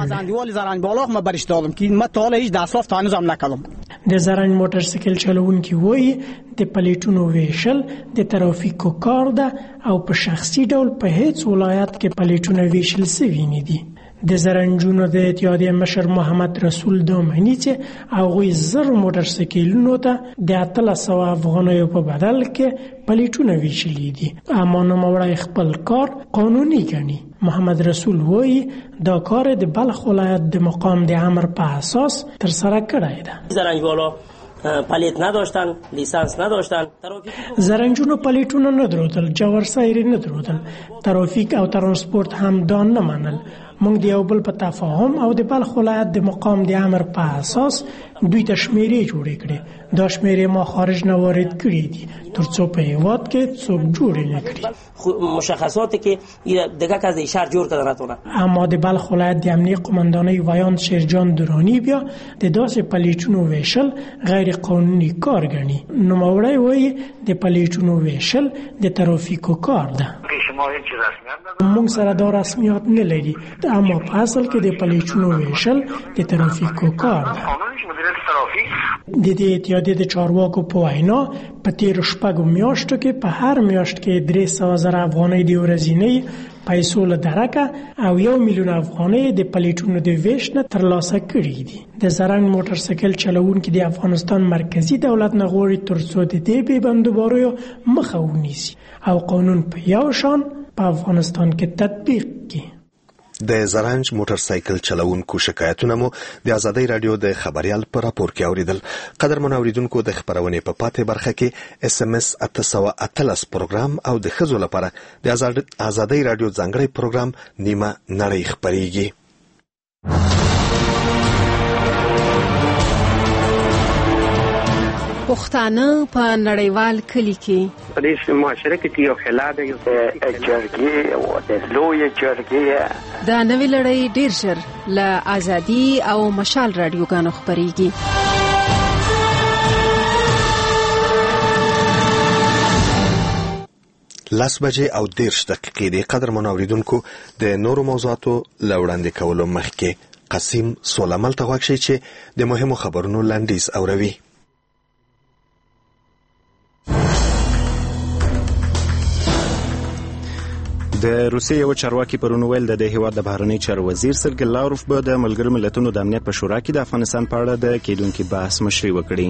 ورکړل. د زرنج موټر سایکل چلوونکي وایي د پلیټونو ویشل د ترافیکو کار ده او په شخصي ډول په هیڅ ولایت کې پلیټونه ویشل سوي نه دي. د زرنجونو د اتحادیې مشر محمد رسول دا معنی چې هغوی زر موټر سایکلونو ته د اتلس سوه افغانیو په بدل کې پلیټونه ویشلي دي، اما نوموړی خپل کار قانوني ګڼي. محمد رسول وایي دا کار د بلخ ولایت د مقام د امر په اساس ترسره کړی ده. زرنجوالا پلیت نداشتن، لیسانس نداشتن، زرنجونو پلیټونه نه درلودل، جوړسایري نه درلودل، ترافیک او ترانسپورت هم دا نه منل. موږ د یو بل په تفاهم او د بلخ ولایت د مقام د امر په اساس دوی ته شمیرې جوړې کړې. دا شمیرې ما خارج نه وارد کړې دي تر څو په هیواد کې څوک جوړې نه کړي. مشخصاتی که دیگه که از شهر جور کردن نتونه. اما د بلخ ولایت د امنیې قومندانۍ ویان شیرجان درانی بیا د داسې پلیټونو ویشل غیر قانوني کار ګڼي. نوموړی وایي د پلیټونو ویشل د ترافیکو کار ده. موږ سره دا رسمیات نه لري، اما په اصل کې د پلیټونو ویشل د ترافیکو کار ده. ترافیک د دې اتحادیې د چارواکو په وینا په تیرو شپږو میاشتو کې په هر میاشت کې درې سوه زره افغانۍ د ورځنۍ پیسو له درکه او یو میلیون افغانۍ د پلیټونو د ویش نه ترلاسه کړي دي. د زرنګ موټر سایکل چلوونکي د افغانستان مرکزی دولت نه غواړي ترڅو د دې بې بندوباریو مخه ونیسي او قانون په یو شان په افغانستان کې تطبیق کړي. د زرنج موټر سایکل چلوونکو شکایتونه مو د آزادۍ رادیو د خبريال پر راپور کې اوریدل. قدرمن اوریدونکو د خبرونې په پاتې برخه کې اس ام اس اته سوه اتلس پروګرام او د ښځو لپاره د آزادۍ رادیو ځانګړی پروګرام نیمه نړۍ خبريږي. پښتانه په نړیوال کلی کې په دې معاشره کې یو خلا د جرګې او د لوی جرګې د نوې لړۍ ډیر ژر له آزادي او مشال رادیوګانو خبريږي. لاس بجې او دیرش دقیقې د قدرمن اوریدونکو د نورو موضوعاتو لوړاندې کولو مخکې قسیم سولمل ته غوښتي چې د مهمو خبرونو لاندیز اوروي. د روسیې یو چارواکي پرون ویل د هیواد د بهرنی چارو وزیر سرګی لاوروف به د ملګرو ملتونو د امنیت په شورا کې د افغانستان په اړه د کېدونکي بحث مشري وکړي.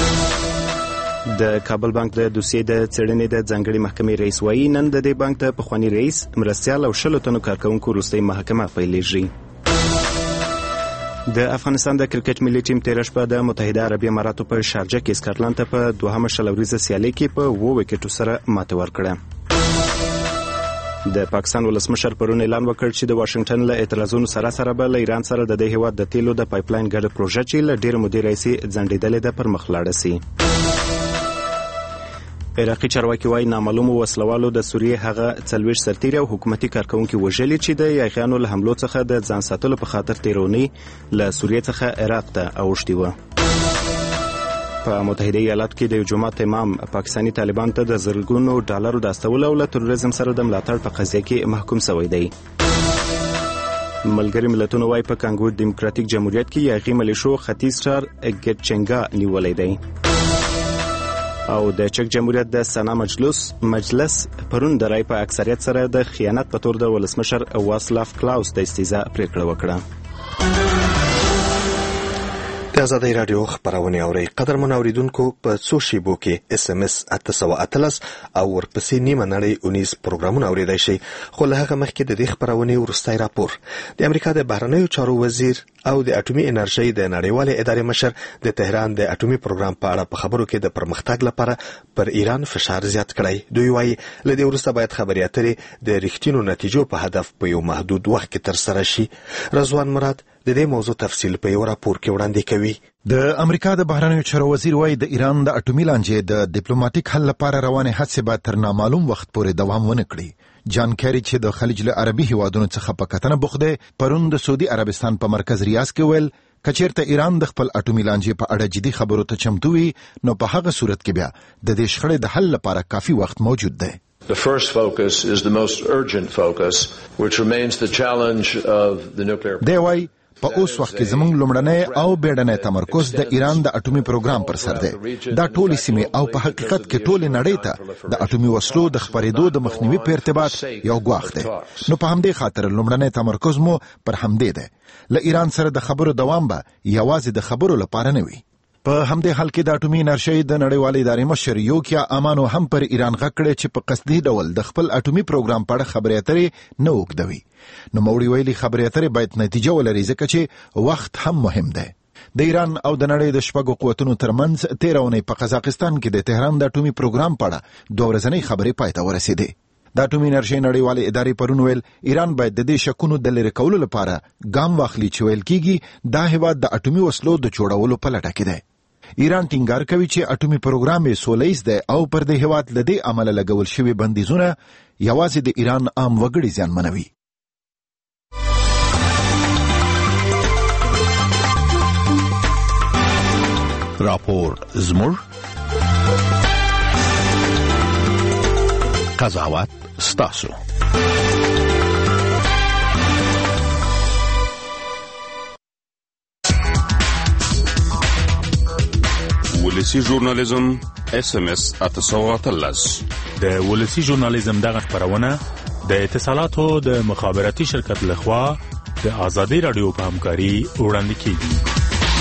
د کابل بانک د دوسیې د څېړنې د ځانګړي محکمې رئیس وایي نن د دې بانک د پخواني رئیس مرستیال او شلو تنو کارکونکو وروستۍ محکمه پیلېږي. د افغانستان د کرکټ ملي ټیم تېره شپه د متحده عربي اماراتو په شارجه کې سکاټلند ته په دوهمه شلوریزه سیالۍ کې په اووه وکټو سره ماته ورکړه. د پاکستان ولسمشر پرون اعلان وکړ چې د واشنگټن له اعتراضونو سره سره به له ایران سره د دې هیواد د تیلو د پایپلاین ګډه پروژه چې له ډېر مودې راهیسې ځنډېدلې ده پر مخ لاړه سي. عراقي چارواکي وایي نامعلومو وسلوالو د سوریې هغه څلوېښت سرتیري او حکومتي کارکونکي وژلي چې د یاغیانو له حملو څخه د ځان ساتلو په خاطر تیرونی له سوریې څخه عراق ته اوښتي وه. په متحده ایالاتو کې د یو جماعت امام پاکستاني طالبان ته د زرګونو ډالرو د استولو او له تروریزم سره د ملاتړ په قضیه کې محکوم شوی دی. ملګري ملتونو وايي په کانګو ډیموکراتیک جمهوریت کې یاغي ملیشو ختیځ ښار ګټچنګا نیولې دی. او د چک جمهوریت د سنا مجلس مجلس پرون د رای په اکثریت سره د خیانت په تور د ولسمشر واسلاف کلاوس د استیزا پریکړه وکړه. د آزادۍ رادیو خبرونه اوري. قدرمن اوریدونکو په څو شیبو کې اس ام اس اته سوه اتلس او ورپسې نیمه نړۍ اونیز پروګرامونه اوریدای شي. خو له هغه مخکې د دې خبرونه وروستي راپور د امریکا د بهرنیو چارو وزیر او د اټومي انرژي د نړیوالې ادارې مشر د تهران د اټومي پروګرام په اړه په خبرو کې د پرمختګ لپاره پر ایران فشار زیات کړی. دوی وایي له دې وروسته باید خبرې اترې د رښتینو نتیجو په هدف په یو محدود وخت کې ترسره شي. رضوان مراد د دې موضوع تفصیل په یو راپور کې وړاندې کوي. د امریکا د بهرنیو چارو وزیر وایي د ایران د اټومي لانجې د ډیپلوماټیک حل لپاره روانې هڅې به تر نامعلوم وخت پورې دوام ونه کړي. جان کیری چې د خلیج له عربي هیوادونو څخه په کتنه بوخته پرون د سعودي عربستان په مرکز ریاض کې ویل کچیرته ایران د خپل اټومي لانجې په اړه جدي خبرو ته چمتو وي نو په هغه صورت کې بیا د دې شخړې د حل لپاره کافي وخت موجود دی. The first focus is the most urgent focus, which remains the challenge of the nuclear. دی وایي په اوس وخت کې زموږ لومړنی او بیړنی تمرکز د ایران د اټومي پروګرام پر سر دی. دا ټولې سیمې او په حقیقت کې ټولې نړۍ ته د اټومي وسلو د خپرېدو د مخنیوي په ارتباط یو ګواښ دی. نو په همدې خاطر لومړنی تمرکز مو پر همدې دی. له ایران سره د خبرو دوام به یوازې د خبرو لپاره نه وي. په همدې حال کې د اټومي انرژي د نړیوالې ادارې مشر یوکیا امانو هم پر ایران غږ کړی چې په قصدي ډول د خپل اټومي پروګرام په اړه خبرې اترې نه اوږدوي. نو موري ویلي خبرې اترې باید نتیجه ولري ځکه چې وخت هم مهم دی. د ایران او د نړۍ د شپږو قوتونو ترمنځ تېره اونۍ په قزاقستان کې د تهران د اټومي پروګرام په اړه دوه ورځنۍ خبرې پای ته ورسېدې. د اټومي انرژي نړیوالې ادارې پرون ویل ایران باید د دې شکونو د لرې کولو لپاره ګام واخلي چې ویل کېږي دا هیواد د اټومي وسلو د جوړولو په لټه کې دی. ایران ټینګار کوي چې اټومي پروګرام یې سوله ییز دی او پر دې هیواد له دې عمله لګول شوي بندیزونه یوازې د ایران عام وګړي زیانمنوي. راپور زموږ قضاوت ستاسو. ولسی ژورنالیزم اس ام اس اتسواتلس د ولسی ژورنالیزم دغه خبرونه د اتصالاتو د مخابراتي شرکت لخوا د آزادی رادیو په همکاري وړاندې کیږي.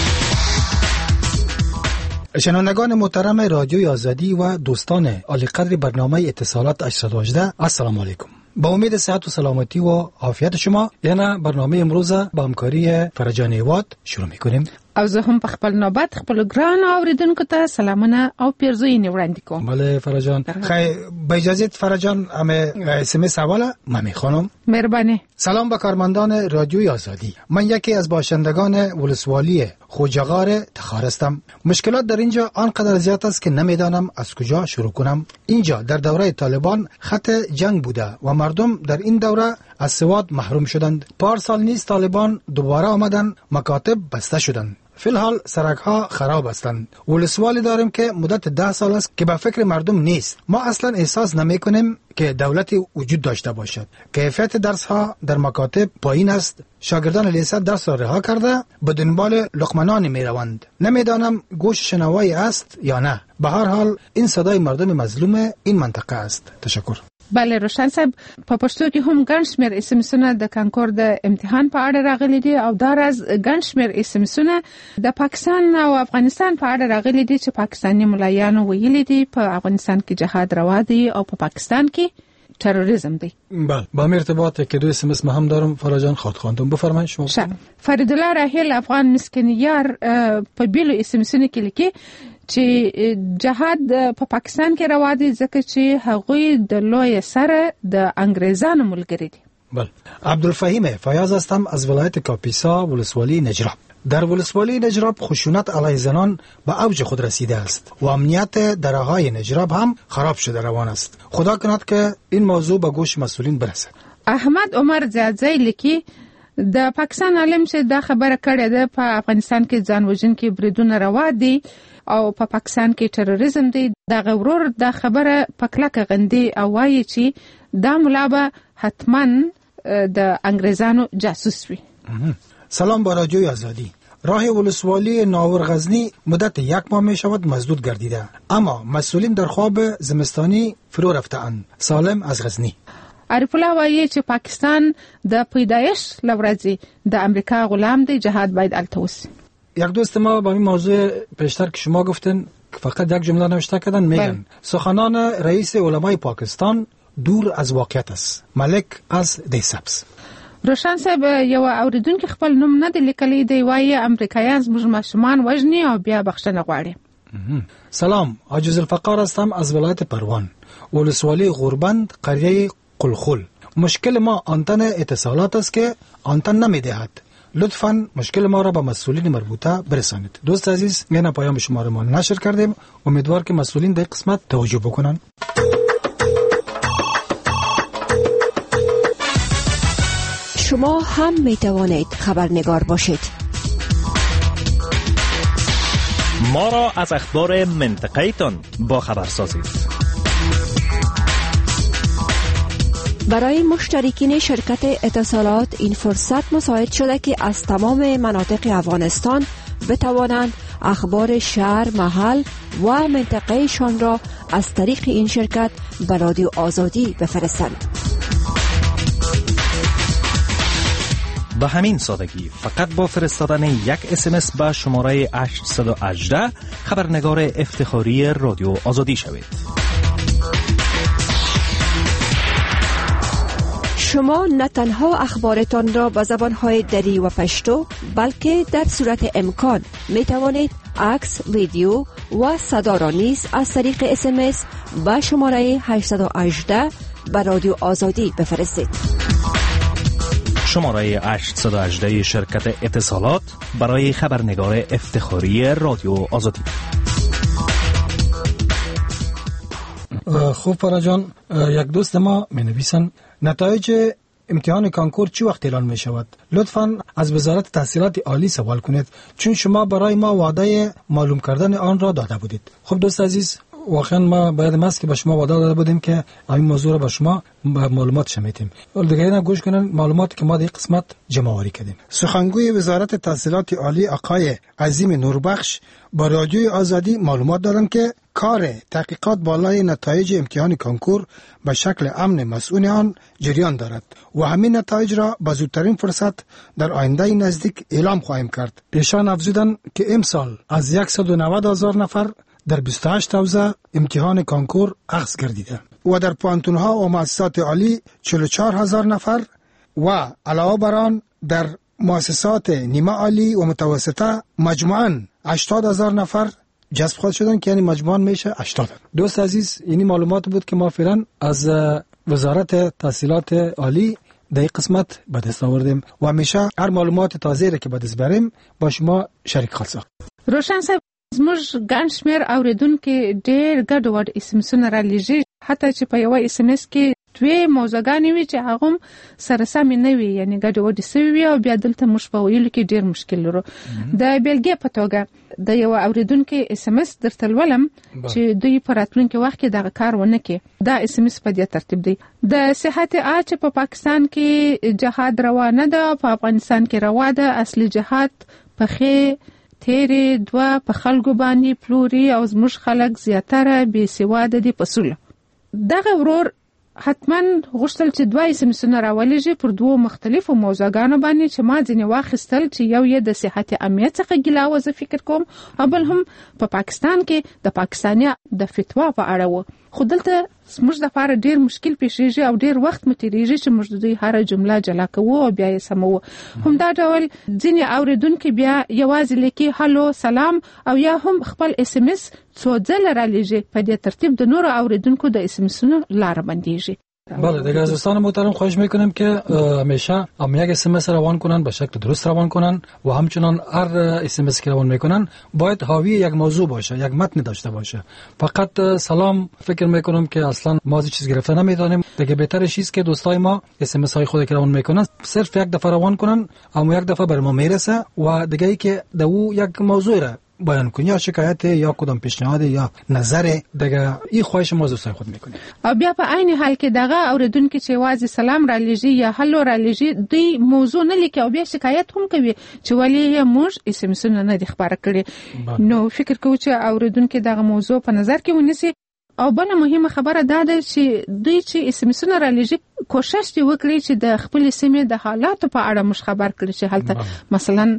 شنوندگان محترم رادیوی آزادی و دوستان عالی قدر برنامه اتصالات هشتصد و هجده، السلام علیکم. با امید صحت و سلامتی و عافیت شما، یعنی برنامه امروز با همکاری فرجان هیواد شروع میکنیم. او زه هم په خپل نوبت خپل ګران اوریدونکو ته سلامونه او پیرزوینې وړاندې کوم. بله فرجان، خیر با اجازه فرجان همه اس ام اس اوله ممی خانم. مهربانی. سلام به کارمندان رادیوی آزادی. من یکی از باشندگان ولسوالی خوجغار تخار هستم. مشکلات در اینجا آنقدر زیاد است که نمیدانم از کجا شروع کنم. اینجا در دوره طالبان خط جنگ بوده و مردم در این دوره از سواد محروم شدند. پارسال نیز طالبان دوباره آمدن، مکاتب بسته شدند. فی الحال سرک ها خراب هستند. ولسوالی داریم که مدت ده سال است که به فکر مردم نیست. ما اصلا احساس نمی کنیم که دولتی وجود داشته باشد. کیفیت درس ها در مکاتب پایین است. شاگردان لیسه درس را رها کرده به دنبال لقمنان می روند. نمیدانم گوش شنوایی است یا نه. به هر حال این صدای مردم مظلوم این منطقه است. تشکر. بله روشن صاحب، په پښتو کې هم ګڼ شمېر اسمسونه د کانکور د امتحان په اړه راغلي دي او دا راز ګڼ شمېر اسمسونه د پاکستان او افغانستان په اړه راغلي دي چې پاکستاني ملایانو ویلي دي په افغانستان کې جهاد روا دی او په پاکستان کې تروریسم دی. بله، با هم ارتباط که دو اسمس ما هم دارم فراجان خواهد خواندم. بفرمایید شما. فرید الله راحل افغان مسکنیار په بیلو اسمسونه کې لیکي چې جهاد په پاکستان کې روا دي ځکه چې هغوی د لوی سره د انګریزانو ملګری دي. بله، عبدالفهیم فیاض هستم از ولایت کاپیسا ولسوالی نجراب. در ولسوالی نجراب خشونت علیه زنان به اوج خود رسیده است و امنیت دره‌های نجراب هم خراب شده روان است. خدا کند که این موضوع به گوش مسئولین برسد. احمد عمر زیادزی لیکي د پاکستان عالم چې دا خبره کړې ده په افغانستان کې ځان وژونکي بریدونه روا دي او په پاکستان کې تروریزم دی. دا غورور دا خبره په کلکه غندي او وایي چې دا ملا به حتما د انګریزانو جاسوس وي. سلام با رادیوی آزادی. راه ولسوالی ناور غزنی مدت یک ماه می شود مسدود گردیده، اما مسئولین در خواب زمستانی فرو رفته‌اند. سالم از غزنی. عارف الله وایي چې پاکستان د پیدایش لورځي د امریکا غلام دی، جهاد باید التوس. یک دوست ما با این موضوع پیشتر که شما گفتن که فقط یک جمله نوشته کردن، میگن سخنان رئیس علمای پاکستان دور از واقعیت است. ملک از دیسبس. روشن صاحب یو اوریدونکو خپل نوم نه دی لیکلی، دی وایي امریکایان زموږ ماشومان وژني او بیا بخښنه غواړي. سلام، عاجز الفقار هستم از ولایت پروان، ولسوالی غوربند، قریه قلخل. مشکل ما آنتن اتصالات است که آنتن نمیدهد. لطفاً مشکل ما را به مسئولین مربوطه برسانید. دوست عزیز، مینا پیام شما را ما نشر کردیم، امیدوار که مسئولین در قسمت توجه بکنن. شما هم می توانید خبرنگار باشید. ما را از اخبار منطقه تان با خبر سازید. برای مشترکین شرکت اتصالات این فرصت مساعد شده که از تمام مناطق افغانستان بتوانند اخبار شهر، محل و منطقه شان را از طریق این شرکت به رادیو آزادی بفرستند. به همین سادگی فقط با فرستادن یک اس ام اس به شماره هشتصد و هجده خبرنگار افتخاری رادیو آزادی شوید. شما نه تنها اخبارتان را به زبانهای دری و پشتو، بلکه در صورت امکان می توانید عکس، ویدیو و صدا را نیز از طریق اس ام اس به شماره هشتصد و هجده به رادیو آزادی بفرستید. شماره هشتصد و هجده شرکت اتصالات برای خبرنگار افتخاری رادیو آزادی. خوب فرجان، یک دوست ما می نویسن نتایج امتحان کانکور چی وقت اعلان می شود؟ لطفاً از وزارت تحصیلات عالی سوال کنید، چون شما برای ما وعده معلوم کردن آن را داده بودید. خب دوست عزیز، واقعا ما باید ماست که به شما وعده داده بودیم که این موضوع را به شما معلومات شمیتیم. دیگه اینا گوش کنن معلوماتی که ما در قسمت جمع آوری کردیم. سخنگوی وزارت تحصیلات عالی آقای عظیم نوربخش با رادیوی آزادی معلومات دادند که کار تحقیقات بالای نتایج امتحان کنکور به شکل امن مسئول آن جریان دارد و همین نتایج را با زودترین فرصت در آینده نزدیک اعلام خواهیم کرد. ایشان افزودند که امسال از صد و نود هزار نفر در بیست و هشت حوزه امتحان کنکور اخذ گردیده و در پوانتونها و مؤسسات عالی چهل و چهار هزار نفر و علاوه بر آن در مؤسسات نیمه عالی و متوسطه مجموعاً هشتاد هزار نفر جذب خواهد شدن که یعنی مجموعاً میشه هشتاد. دوست عزیز، اینی معلومات بود که ما فعلا از وزارت تحصیلات عالی در قسمت به دست آوردیم و همیشه هر معلومات تازه را که به دست بریم با شما شریک خواهیم شد. روشن صاحب، زموږ ګڼ شمېر اورېدونکي ډېر ګډوډ اس ام اسونه را لیږي، حتی چې په یوه اس ام اس کې دوې موضوعګانې وي چې هغه هم سره سمې نه وي، یعنې ګډوډې سوي وي او بیا دلته موږ په ویلو کې ډېر مشکل لرو. د بېلګې په توګه د یوه اورېدونکي اس ام اس درته لولم چې دوی په راتلونکي وخت کې دغه کار ونه کړي. دا اس ام اس په دې ترتیب دی: د صحت عا چې په پاکستان کې جهاد روا نه ده، په افغانستان کې روا ده. اصلي جهاد پخې تیرې دوه په خلکو باندې پلوري او زموږ خلک زیاتره بې سواده دي په سوله. دغه ورور حتما غوښتل چې دوه اسمسونه راولېږي پر دوو مختلفو موضوعګانو باندې چې ما ځینې واخیستل، چې یو یې د صحت امنیت څخه ګیله وه زه فکر کوم، او بل هم په پاکستان کې د پاکستاني د فتوا په اړه و. خو دلته زموږ دپاره ډېر مشکل پیښیږي او ډېر وخت مو تېرېږي چې موږ د دوی هره جمله جلا کوو او بیا یې سموو. همدا ډول ځینې اورېدونکي بیا یوازې لیکي هلو سلام او یا هم خپل اس ام اس څو ځله رالیږي. په دې ترتیب د نورو اورېدونکو د اس ام اسونو لاره بندیږي. بله دیگه از دوستان محترم خواهش میکنم که همیشه هم یک اس ام اس روان کنن، به شکل درست روان کنن و همچنان هر اس ام اس که روان میکنن باید حاوی یک موضوع باشه، یک متن داشته باشه. فقط سلام فکر میکنم که اصلا ما از چیز گرفته نمیدانیم. دیگه بهترش است که دوستای ما اس ام اس های خود که روان میکنن صرف یک دفعه روان کنن، اما یک دفعه بر ما میرسه و دیگه ای که دو یک موضوع را بیان کنی، یا شکایت یا کدام پیشنهاد یا نظر دیگه این خواهش ما دوستای خود میکنیم. او بیا په عین حال کې دغه اوریدونکو چې واځي سلام را لېږي یا هلو را لېږي دوی موضوع نه لیکي او بیا شکایت هم کوي چې ولې موږ اس ام اسونه نه دي خبره کړي. نو فکر کوو چې اوریدونکو دغه موضوع په نظر کې ونیسي. او بل مهمه خبره دا ده چې دوی چې اس ام اسونه را لېږي کوشش دی وکړي چې د خپل سیمې د حالاتو په اړه موږ خبر کړي چې هلته مثلا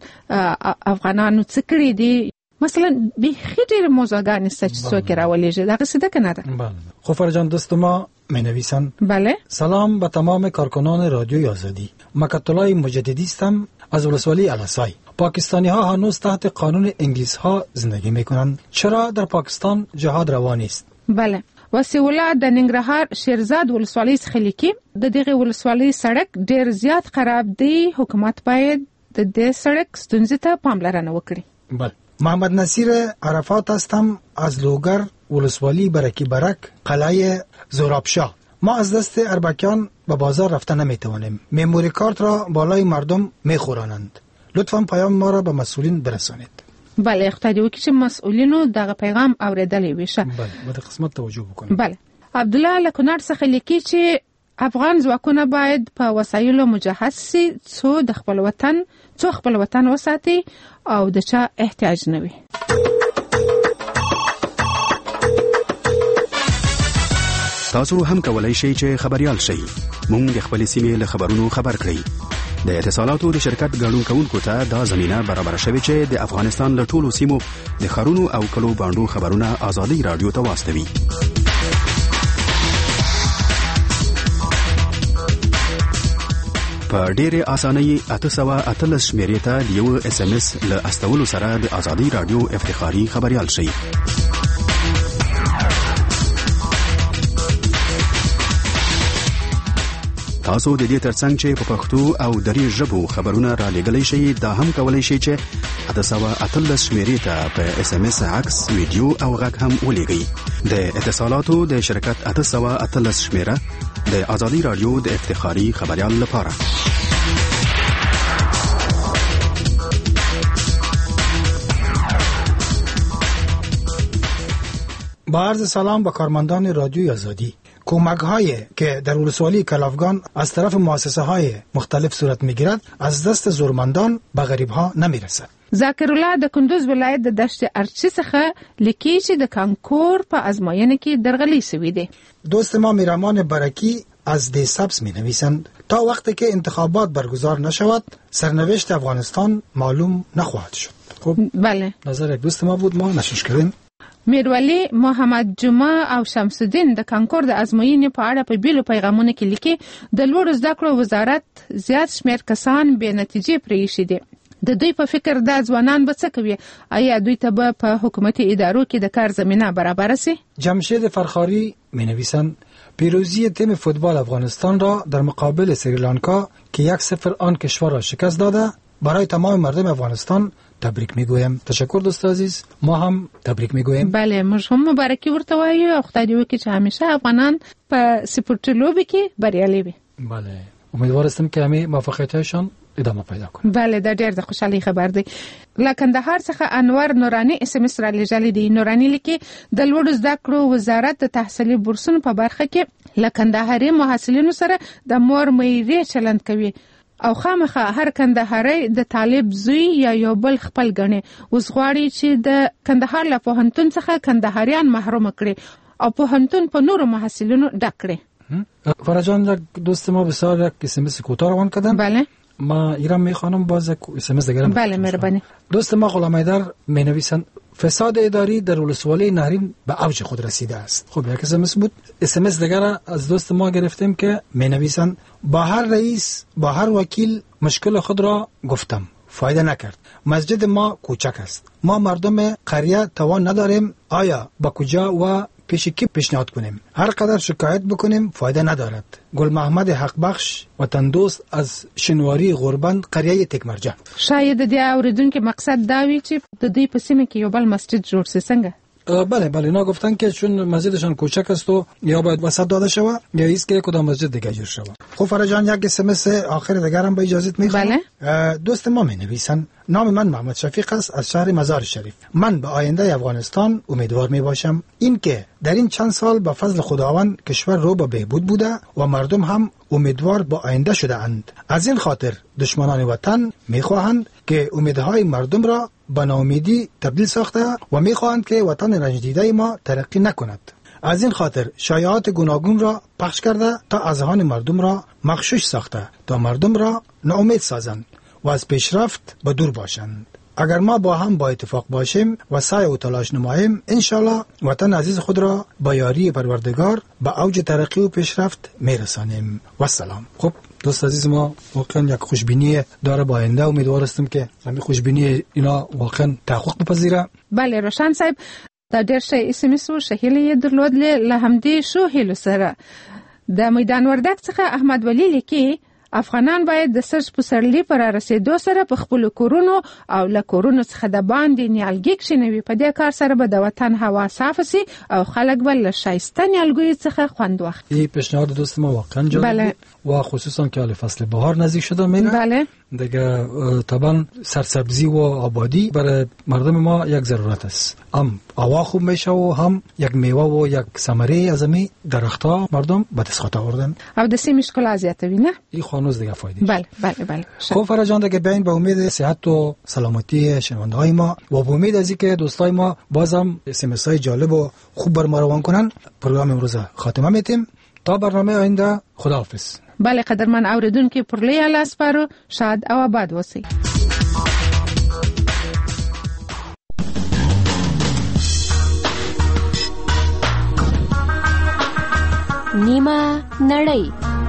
افغانانو څه کړي دي، مثلا بیخی ډیر موضوعګانې سته چې څوک راولېږي. دغه څه ده که نه ده؟ بله. خفر جان دوست ما می نویسند: بله. سلام به تمام کارکنان رادیوی آزادی. مکتولای مجددی هستم از ولسوالی الاسای. پاکستانی ها هنوز تحت قانون انگلیس ها زندگی می کنند. چرا در پاکستان جهاد روا نیست؟ بله. وسیوله د ننګرهار شیرزاد ولسوالۍ څخه لیکي: د دغه ولسوالۍ سړک ډیر زیات خراب دی، حکومت باید د دې سړک ستونزې ته پاملرنه وکړي. بله. محمد نصیر عرفات هستم از لوگر ولسوالی برکی برک قلعه زورابشاه. ما از دست اربکیان به بازار رفته نمیتوانیم. مموری کارت را بالای مردم میخورانند. لطفاً پیام ما را به مسئولین برسانید. بله، اختیاری وکړي چې مسئولینو دغه پیغام اوریدلی وي. ښه، بله، به قسمت توجه وکړئ. بله. عبدالله له کونړ څخه لیکي چې افغان ځواکونه باید په وسایلو مجهز سي څو د خپل وطن څو خپل وطن وساتي او د چا احتیاج نه وي. تاسو هم کولای شئ چې خبريال شئ. موږ د خپل سیمې له خبرونو خبر کړئ. د اتصالاتو د شرکت ګډون کوونکو ته دا زمينه برابر شوه چې د افغانستان له ټولو سیمو د خبرونو او کلو باندې خبرونه آزادي رادیو ته واستوي. په ډېره اسانۍ اته سوه اتلس شمیرې ته د یو اس ام اس له استولو سره د آزادي رادیو افتخاري خبريال شئ. تاسو د دې ترڅنګ چې په پښتو او دري ژبو خبرونه را لېږلی شئ، دا هم کولای شئ چې اته سوه اتلس شمیرې ته په اس ام اس عکس، ویډیو او غږ هم ولېږئ. د اتصالاتو د شرکت اته سوه اتلس شمیره د آزادي رادیو د افتخاري خبريال لپاره. با عرض سلام به کارمندان رادیوی آزادی. کمک هایی که در ولسوالی کلافگان از طرف مؤسسه های مختلف صورت می گیرد از دست زورمندان به غریب ها نمی رسد. ذاکر الله د کندوز ولایت د دشت ارچی څخه لیکي چې د کانکور په ازموینه کې درغلي شوې ده. دوست ما میرمان برکی از دی سبز می نویسند تا وقتی که انتخابات برگزار نشود سرنوشت افغانستان معلوم نخواهد شد. خب بله، نظر یک دوست ما بود، ما نشش کردیم. میرولی محمد جمعه او شمس الدین د کانکور د ازموینې په اړه په بیلو پیغامونو کې لیکي د لوړو زده کړو وزارت زیات شمیر کسان بې نتیجې پرېښي دي. د دوی په فکر دا ځوانان به څه کوي؟ آیا دوی ته به په حکومتي ادارو کې د کار زمینه برابر شي؟ جمشید فرخاری می نویسند پیروزی تیم فوتبال افغانستان را در مقابل سریلانکا که یک صفر آن کشور را شکست داده برای تمام مردم افغانستان تبریک میگویم. تشکر دوست عزیز، ما هم تبریک میگویم. بله، موږ هم مبارکي ورته وایو او خدای دې وکړي چې همیشه افغانان په سپورټي لوبې کې بریالي وي. بله، امیدوار هستم که همه موفقیت‌هایشان ادامه پیدا کنه. بله، دا ډېر د خوشحالۍ خبر دی. له کندهار څخه انور نورانی اس ام اس را لېږلی دی. نورانی لیکي د لوړو زده کړو وزارت د تحصیلي بورسونو په برخه کې له کندهاري محصلینو سره د مور میرې چلند کوي او خامخا هر کندهاري د طالب زوی یا یو بل خپل ګڼي. اوس غواړي چې د کندهار له پوهنتون څخه کندهاریان محروم کړي او پوهنتون په نورو محصلینو ډک کړي. فرجان، یک دوست ما بسیار یک اس ام اس کوتاه روان کردن. بله، ما ایران میخوانم باز یک اس ام اس دیگه. بله مهربانی. دوست ما غلام حیدر می نویسند فساد اداری در ولسوالی نهرین به اوج خود رسیده است. خب یک اس ام اس بود. اس ام اس دیگه از دوست ما گرفتیم که می نویسند با هر رئیس با هر وکیل مشکل خود را گفتم، فایده نکرد. مسجد ما کوچک است، ما مردم قریه توان نداریم. آیا با کجا و پیش کی پیشنهاد کنیم؟ هر قدر شکایت بکنیم فایده ندارد. گل محمد حق بخش وطن دوست از شنواری غوربند قریه تکمرجان. شاید د اوریدونکو مقصد دا وي چې د دوی په سیمه کې یو بل مسجد جوړ شي. څنګه؟ بله بله، اینا گفتن که چون مسجدشان کوچک است و یا باید وسط داده شود یا ایست که کدام مسجد دیگه جور شود. خب فرجان، یک اس ام اس آخر دیگر هم با اجازت میخوام. بله. دوست ما می نویسن نام من محمد شفیق است از شهر مزار شریف. من به آینده افغانستان امیدوار می باشم این که در این چند سال به فضل خداوند کشور رو به بهبود بوده و مردم هم امیدوار با آینده شده اند. از این خاطر دشمنان وطن می خواهند که امیدهای مردم را به ناامیدی تبدیل ساخته و می خواهند که وطن رنج دیده ما ترقی نکند. از این خاطر شایعات گوناگون را پخش کرده تا اذهان مردم را مغشوش ساخته تا مردم را ناامید سازند و از پیشرفت به دور باشند. اگر ما با هم با اتفاق باشیم و سعی و تلاش نماییم، انشالله وطن عزیز خود را با یاری پروردگار به اوج ترقی و پیشرفت میرسانیم. و سلام. خب دوست عزیز ما واقعا یک خوشبینی داره با آینده. امیدوار هستم که همین خوشبینی اینا واقعا تحقق بپذیره. بله روشن صاحب، دا ډېر ښه اس ام اس و، ښه هیلې یې درلودلې. له همدې ښو هیلو سره د میدان وردګ څخه احمد ولی لیکي افغانان باید د سرج پسرلی پر رسیدو سره په خپل کورونو او له کورونو څخه د باندې نیالګي کښینوي. په دې کار سره به د وطن هوا صاف شي او خلک به له ښایسته نیالګیو څخه خوند واخلي. این پیشنهاد دوست ما واقعا جالب بله. و خصوصا که حال فصل بهار نزدیک شده میره. بله. دیگه طبعا سرسبزی و آبادی برای مردم ما یک ضرورت است. هم هوا خوب میشه و هم یک میوه و یک ثمره از می درختها مردم به دست آوردن او د سیمې ښکلا زیاتوي. نه این خانوز دیگه فایده. بله بله بله. خب فرجان، دیگه بیاین به امید صحت و سلامتی شنونده های ما و به امید از اینکه دوستای ما بازم اس ام اس های جالب و خوب بر ما روان کنن، پروگرام امروز خاتمه میتیم. تا برنامه آینده، خداحافظ. بله قدرمن اوریدونکو، پر لوی الله سپارو، شاد او آباد اوسئ. نیمه نړۍ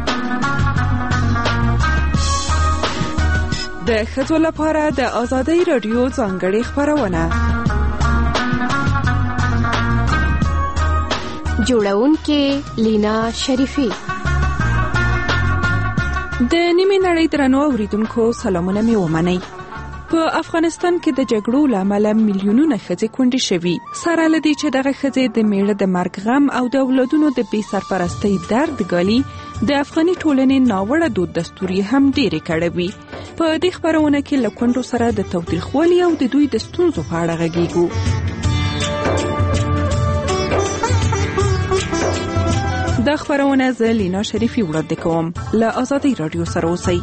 د ښځو لپاره د آزادۍ رادیو ځانګړې خپرونه. جوړونکې لینا شریفی. د نیمه نړۍ درنو اوریدونکو سلامونه مې ومنئ. په افغانستان کې د جګړو له امله میلیونونه ښځې کونډې شوي. سره له دې چې دغه ښځې د میړه د مرګ غم او د اولادونو د بې سرپرستۍ درد ګالي، د افغاني ټولنې ناوړه دود دستور هم ډېرې کړوي. په دې خپرونه کې له کونډو سره د تاوتریخوالي او د دوی د ستونزو په اړه غږیږو. دا خبرونه زه لینا شریفی وړاندې کوم. له آزادۍ رادیو سره اوسئ.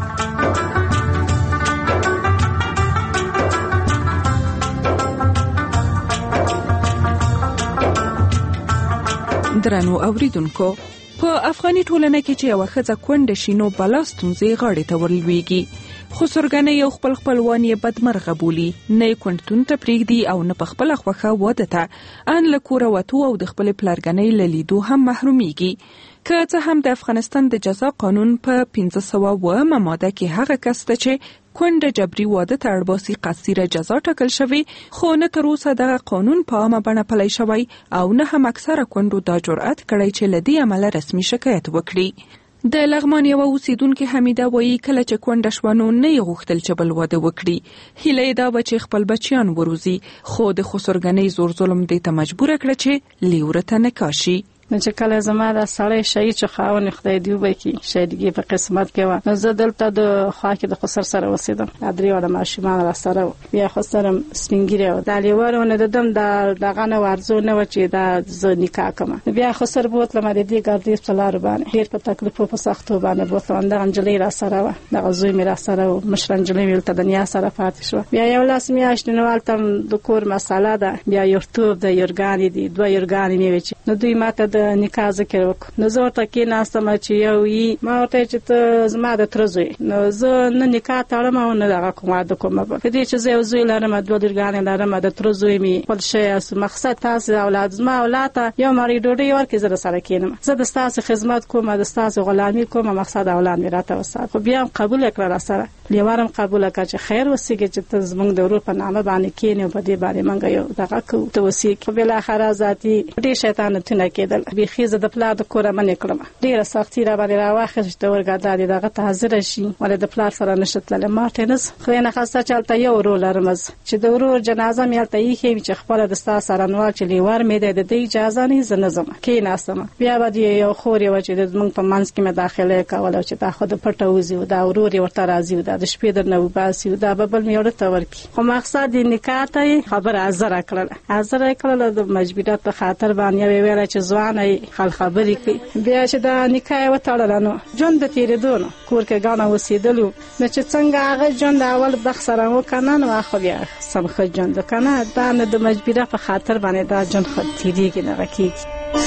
درنو اوریدونکو، په افغاني ټولنه کې چې یوه ښځه کونډه شي نو بلا ستونزې غاړې ته ورلویږي. خسرګنۍ یو خپل خپلوان یې بدمرغه بولي، نه یې کونډتون ته پرېږدي او نه په خپله خوښه واده ته ان له کوره وتو او د خپلې پلارګنۍ له لیدو هم محرومیږي. که څه هم د افغانستان د جزا قانون په پنځه سوه اوومه ماده کې هغه کس ته چې کونډه جبري واده ته اړباسي قصیره جزا ټاکل شوی، خو نه تر اوسه دغه قانون په عامه بڼه پلی شوی او نه هم اکثره کونډو دا جرأت کړی چې له دې عمله رسمي شکایت وکړي. د لغمان یوه اوسیدونکې حمیده وایي کله چې کونډه شوه نو نه یې غوښتل چې بل واده وکړي. هیله یې دا وه چې خپل بچیان وروزي، خو د خسرګنۍ زور ظلم دې ته مجبوره کړه چې لیوره ته نکاح شي. نو چې کله زما د سړی شهید چې خاون خدای دې وبخي شهیدګي په قسمت کې و، نو زه دلته د خوا کې د خسر سره اوسېدم. درې واړه ماشومان را سره و، بیا خسرم سپینګیری و، د لیوره نه ددم د دغه نه ورزو نه و چې دا زه نکاح کوم. بیا خسر بوتلم د دې ګردې په لار باندې ډېر په تکلیف او په سختو باندې بوتلم. دغه نجلۍ را سره و، دغه زوی مې را سره و، مشر نجلۍ مې ته دنیا سره پاتې شو. بیا یو لاس میاشتې نو والته د کور مساله ده، بیا یو توپ د یورګانې دي، دوه یورګانې مې وچ نو دوی ماته د نکاح ذکر وکړ. نو زه ورته کېناستم چې یو یې ما ورته چې ته زما د تره زوی، نو زه نه نکاح تړم او نه دغه کوم واده کوم. په دې چې زه یو زوی لرم، دوه لورګانې لرم، د تره زوی مې خپل شی است. مقصد تاسو اولاد زما اولاد ته یو مړی ډوډۍ ورکړي، زه سره کېنم، زه د تاسو خدمت کوم، د تاسو غلامي کوم، مقصد اولاد مې راته وسات. خو بیا قبول کړل سره لیوارم قبول کړ چې خیر وسیږي چې ته زمونږ د ورور په نامه باندې کېنې په دې باندې مونږ یو دغه کوو ته وسیږي. په بل اخر ذاتي ډېر شیطانتونه کېدل، بيخي زه د پلار د کوره منې کړم، ډېره سختي را باندې راواخیسته. ورګادا دې دغه ته حاضر شي ولې د پلار سره نشته تللی. ما ته نس خو نه خاصه چلته یو ورور لرم چې د ورور جنازه مې هلته ایښې چې خپل د ستا سره نوال چې لیوار مې دی د دې اجازه نه زه نه ځم کېناستم. بیا به یو خور یې و چې زمونږ په منځ کې مې داخله کوله چې دا خو د پټه وځي او دا ورور یې ورته راځي او دا د شپې در نه وباسي او دا به بل مې ورته ورکړي. خو مقصد یې نکاح ته خبره حاضره کړله حاضره یې کړله د مجبوریت په خاطر باندې یې ویله چې ځوانه یې خل خبرې کوي. بیا چې دا نکاح یې وتړله نو ژوند د تېرېدو نو کور کې ګڼه اوسېدلو نو چې څنګه هغه ژوند اول بخت سره وکنه نو خو بیا سم ښه ژوند وکنه. دا نه د مجبوریت په خاطر باندې دا ژوند ښه تېرېږي دغه کېږي.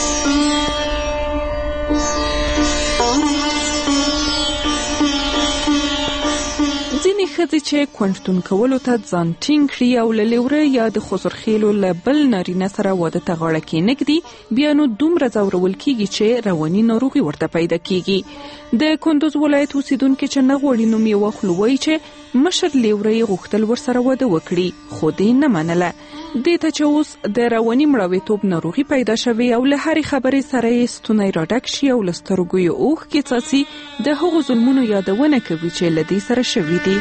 ځینې ښځې چې کونډتون کولو ته ځان ټینګ کړي او له لیوره یا د خسرخېلو له بل نارینه سره واده ته غاړه کېنږدي، بیا نو دومره ځورول کېږي چې رواني ناروغي ورته پیدا کېږي. د کندوز ولایت اوسیدونکي چې نه غواړي نوم یې واخلو وایي چې مشر لیوره یې غوښتل ورسره واده وکړي خو دې نه منله. دې ته چې اوس د رواني مړاویتوب ناروغي پیدا شوې او له هرې خبرې سره یې ستونی راډک شي او له سترګو یې اوښکې څاڅي، د هغو ظلمونو یادونه کوي چې له دې سره شوي دي.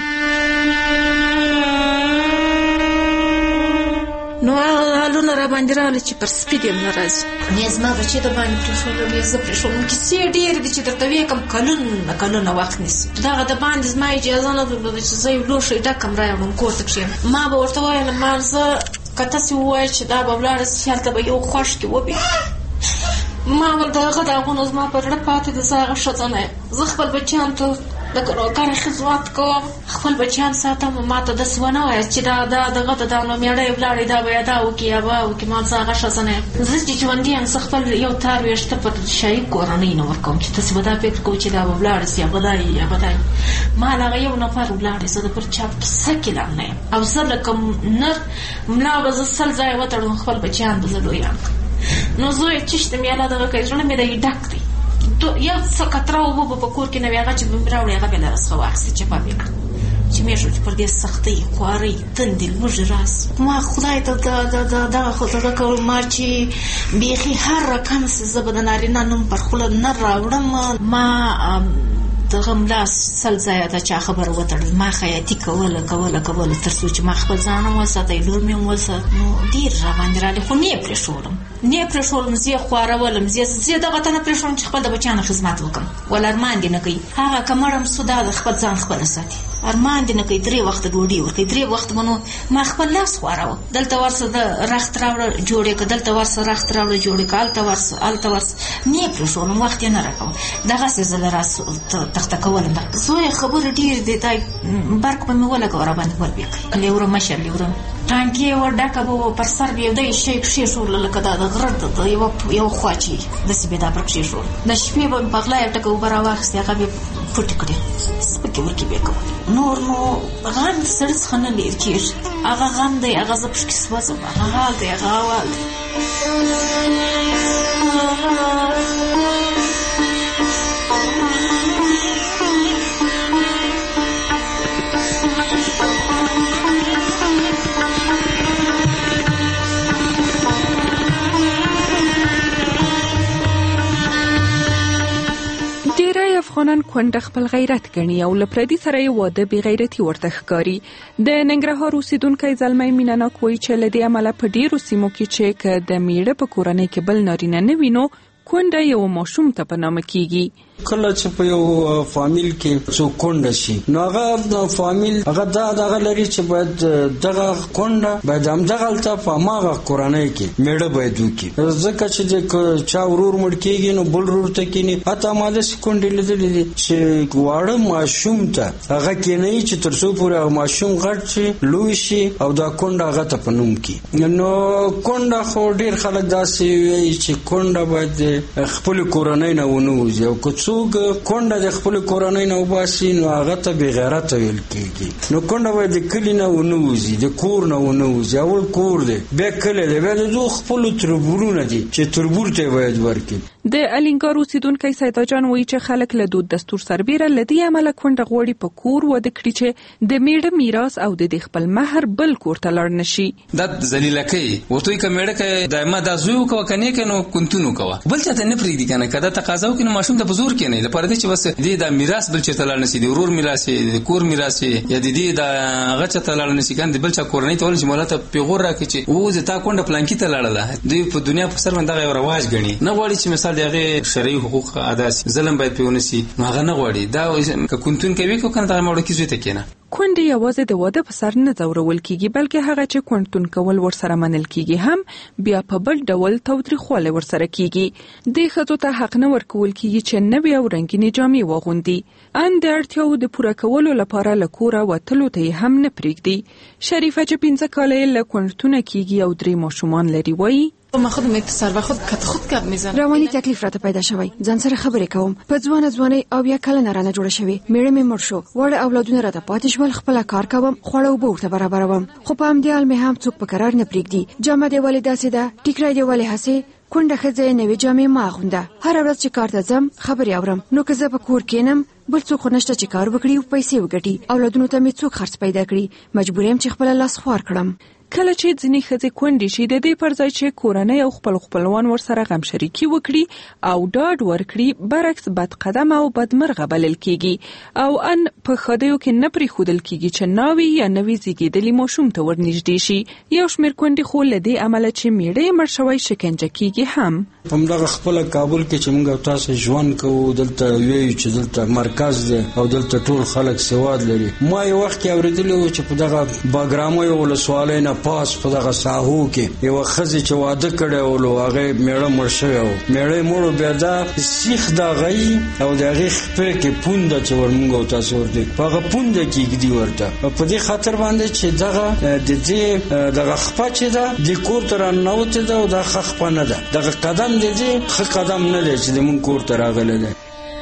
نو هغه حالونه را باندې راغلي چې پر سپید یم نه راځي. نه زما بچي د باندې پرېښودل، یا زه پرېښودم. کیسې ډېرې دي چې درته ویې کړم کلونه کلونه وخت نیسي. دغه د باندې زما اجازه نه درلوده چې زه یو لوښی ډک کړم راوړم کور ته کښېنم. ما به ورته ویله ما زه که تاسې ووایل چې دا به ولاړه سي هلته به یو خوښ کې وبي. ما ول دغه داغونه زما په زړه پاتې دي. زه هغه ښځه نه یم. زه خپل بچیان ته د کار خدمت کوم، خپل بچیان ساتم. ما ته داسې ونه وایاست چې دا دا دغه ته دا نو مېړه یې ولاړې دا به یا دا وکړي یا به وکړي. ما زه هغه ښځه نه یم. زه چې ژوندي یم زه خپل یو تار ویښته پر شهید کورنۍ نه ورکوم چې تاسې به دا فکر کوو چې دا به ولاړه سي یا به دا یا به دا وي. ما له هغه یو نفر ولاړې زه د پر چا په کیسه کې لا نه یم. او زه لکه نر ملا به زه سل ځایه وتړم، خپل بچیان به زه لویان کړم. نو زه یې چشته مې الله دغه کوي، زړه مې دی ډک دی. یو څه قطره اوبه به په کور کې نه وي، هغه چې به مې راوړې هغه به یې له راڅخه واخیستې چپه مې کړه چې مې شو چې پر دې سختۍ خوارۍ تندې لوږې راسي. ما خدای ته دغه خو دغه کول ما چې بیخي هر رقم سي زه به د نارینه نوم پر خوله نه راوړم. ما دغه ملا سل ځایه دا چا خبره وتړل، ما خیاطي کوله کوله کوله تر څو چې ما خپل ځان هم وساتی، لور مې هم وسات. نو ډېر را باندې راغلی خو نه یې پرېښولم نه یې پرېښولم زه یې خوارولم. زه دغه ته نه پرېښولم چې خپل د بچیانو خدمت وکړم. ول ارمان دې نه کوي. هغه که مړم سو دا د خپل ځان خپله ساتي. ارمان دې نه کوي درې وخته ډوډۍ ورکوي درې وخته منو ما خپل لاس خواروه دلته ورسه د رخت راوړه جوړې که دلته ورسه رخت راوړه جوړې که هلته ورسه هلته ورسه نه یې پرېښولم وخت یې نه راکوم دغسې زه له راس تخته کولم زویه خبرې ډېرې دي دا برق به مې ولګوه راباندې ولبې کوي لیوره مشر لیوره ټانکي یې ور ډکه به پر سر به یو دی شی پښې ښورله لکه دا د غره د یوه خوا چې داسې به دا پر پښې ښور د شپې به مې په غلا یې ټکه اوبه راواخېستې هغه به یې پټې کړې سپکې ورکې به یې کول نور نو غم د سړي څخه نه لرې کېږي هغه غم دی هغه زه پشکې سوځم هغه حال دی هغه احوال دی افغانان کونډه خپل غیرت ګڼي او له پردي سره یې واده بې غیرتي ورته ښکاري. د ننګرهار اوسیدونکی زلمی مینه ناک وایي چې له دې امله په ډېرو سیمو کې چې که د میړه په کورنۍ کې بل نارینه نه وي نو کونډه یو ماشوم ته په نامه کیږي. کله چې په یو فامیل کې څوک کونډه شي نو هغه فامیل هغه دا دغه لري چې باید دغه کونډه باید همدغه هلته په هماغه کورنۍ کې میړه باید وکړي ځکه چې د چا ورور مړ کېږي نو بل ورور ته کښېني. حتی ما داسې کونډې لیدلې دي چې واړه ماشوم ته هغه کښېنوي چې تر څو پورې هغه ماشوم غټ شي لوی شي او دا کونډه هغه ته په نوم کړي. نو کونډه خو ډېر خلک داسې وایي چې کونډه باید خپلې کورنۍ نه ونه وځي او که څوک کونډه د خپل کورنۍ نه وباسي نو هغه ته بې غیرته ویل کېږي. نو کونډه باید د کلي نه ونه وځي د کور نه ونه وځي اول کور دی بیا کلی دی بیا د دوه خپلو تربورونه دي چې تربور ته باید ورکړي. د الینګار اوسیدونکی سیدا جان وایي چې خلک له دود دستور سربیره له دې امله کونډه غواړي په کور واده کړي چې د میړه میراث او د دې خپل مهر بل کور ته لاړ نشي. دا ذلیله کوي ورته که میړه که دایمه دا زوی وکوه که نه که نو کونتون وکوه بل چاته نه پرېږدي که نه که دا تقاضا وکړي نو ماشوم ته په زور کښېنوي لپاره دی چې بس دې دا میراث بل چېرته لاړ نشي د ورور میراث یې د کور میراث یې یا د دې دا هغه چاته لاړ نشي که نه د بل چا کورنۍ ته ولې چې مولا ته پیغور راکړي چې اوس د تا کونډه پلانکي ته لاړله دوی په دنیا په سر باندې دغه یو رواج ګڼي نه غواړي چې مثال د هغې شرعي حقوق ادا شي ظلم باید پې ونه سي نو هغه نه غواړي دا که کونتون کوي که که نه دغه مړوکي زوی ته کښېنه. کونډې یوازې د واده په سر نه ځورول کیږي بلکې هغه چې کونډتون کول ورسره منل کیږي هم بیا په بل ډول تاوتریخوالی ورسره کیږي. دې ښځو ته حق نه ورکول کیږي چې نوې او رنګینې جامې واغوندي ان د اړتیاوو د پوره کولو لپاره له کوره وتلو ته یې هم نه پرېږدي. شریفه چې پنځه کاله یې له کونډتونه کیږي او درې ماشومان لري وایي ما خودم اتصال و خود کت خود کب میزنم. روانی تکلیف راته پیدا شوی ځان سره خبرې کوم په ځوانه ځواني او بیا کله نه رانه جوړه شوی میړه مې مړ شو وړ اولادونه راته پاتې شول خپل کار کوم خوړه او ورته برابروم خو په همدې حال مې هم څوک په قرار نه پرېږدي. جامه دې ولې داسې ده ټیکری دې ولې هسې کونډه ښځه نوې جامې ما اغونده هر ورځ چې کار ته ځم خبرې اورم نو که زه په کور کېنم بل څوک خو نشته چې کار وکړي او پیسې وګټي اولادونو ته مې څوک خرڅ پیدا کړي مجبور یم چې خپل لاس خوار کړم. کله چې ځینې ښځې کونډې شي د دې پر ځای چې کورنۍ او خپل خپلوان ورسره غم شریکي وکړي او ډاډ ورکړي برعکس بد قدم او بدمرغه بلل کیږي او ان په ښادیو کې نه پرېښودل کیږي چې ناوې یا نوې زیږېدلي ماشوم ته ورنږدې شي. یو شمېر کونډې خو له دې امله چې میړه یې مړ شوی شکنجه کیږي هم. همدغه خپله کابل کې چې موږ تاسو ژوند کوو دلته ویو چې دلته مرکز دی او دلته ټول خلک سواد لري. ما یو وخت کې اورېدلی و چې په دغه باګرامۍ ولسوالۍ نه پاس په دغه ساحو کې یوه ښځې چې واده کړی ولو هغې میړه مړ شوی و میړه یې مړ و بیا دا سیخ د هغه او د هغې خپې کې پونده چې ور موږ او تاسو ورته په هغه پونده کې ږدي ورته په دې خاطر باندې چې دغه د دې دغه خپه چې ده دې کور ته راننوتې ده او دا ښه خپه نه ده دغه قدم د دې ښه قدم نه دی چې زموږ کور ته راغلی دی.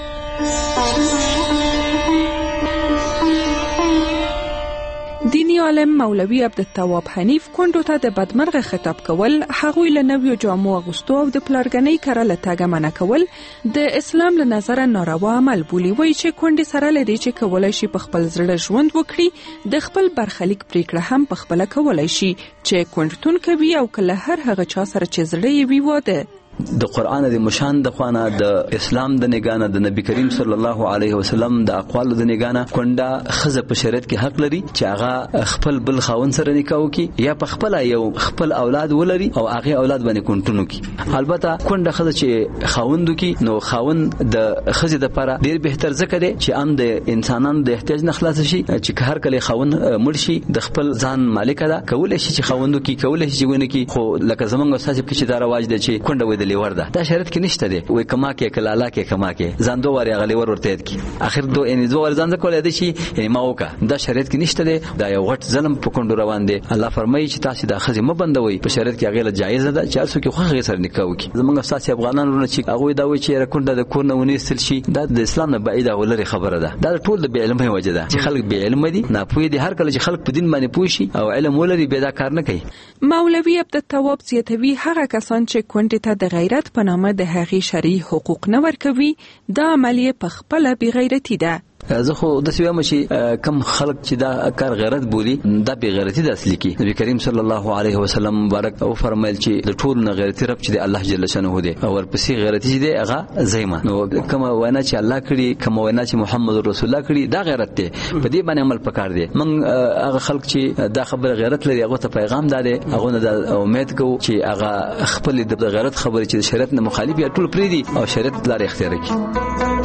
دینی عالم مولوی عبدالتواب حنیف کونډو ته د بدمرغه خطاب کول هغوی له نویو جامو اغوستو او د پلارګنۍ کره له تګه منع کول د اسلام له نظره ناروا عمل بولي. وایي چې کونډې سره له دې چې کولی شي په خپل زړه ژوند وکړي د خپل برخلیک پریکړه هم په خپله کولی شي چې کونډتون کوي او که له هر هغه چا سره چې زړه یې وي واده د قران د مشان د خوانه د اسلام د نگانه د نبی کریم صلی الله علیه وسلم د اقوال د نگانه کونډه خزه په شریعت کې حق لري چې هغه خپل بل خاون سره نکاح وکي یا په خپل یو خپل اولاد ولري او هغه اولاد باندې کونټونو کی. البته کونډه خزه چې خاوندو کی نو خاوند د خزه د لپاره ډیر بهتر ځکه دی چې ام د انسانانو د احتیاج نه خلاص شي چې هر کله خاوند مرشي د خپل ځان مالک ده کولای شي چې خاوندو کی کولای شي ونه کی. خو لکه زمونږ استاد کې چې دا رواج دی چې کونډه وې د لیور ده دا شرط کې نشته دی وې کما کې کلاله کې کما کې ځان دوه واری غلي ور ورته کی اخر دوه یعنی دوه ور ځان کولای دی شي یعنی ما وکا دا شرط کې نشته دی دا یو غټ ظلم په کونډو روان دی. الله فرمایي چې تاسو دا خزه مبندوي په شرط کې هغه جایز ده چې تاسو کې خو هغه سره نکاح وکي. زمونږ استاد افغانانو چې هغه دا وایي چې کونډه د کور نه ونیسل شي دا د اسلام نه بعیده ولري خبره ده. دا ټول د علم په وجه ده چې خلک به علم دي نه پوي دي هر کله چې خلک په دین باندې پوي شي او علم ولري به دا کار نه کوي. مولوی عبدالتواب زیاتوي هغه کسان چې کونډې ته د غیرت په نامه د هغې شرعي حقوق نه ورکوي دا عملیه په خپله بې غیرتي ده. زه خو د سوي مشي کم خلق چې دا کار غیرت بولی دا بې غیرتی د اصلي کی. نبی کریم صلی الله علیه وسلم مبارک او فرمایل چې د ټول نه غیرتی رب چې د الله جل شانه دی او ورپسې غیرتی دی هغه زېما نو کوم وینا چې الله کړي کوم وینا چې محمد رسول الله کړي دا غیرت دی په دې باندې عمل پکار دی. من هغه خلق چې دا خبره غیرت لري هغه ته پیغام داده هغه نه د امید کو چې هغه خپل د غیرت خبره چې شریعت نه مخالف یا ټول پری دي او شریعت لار اختیار کړي.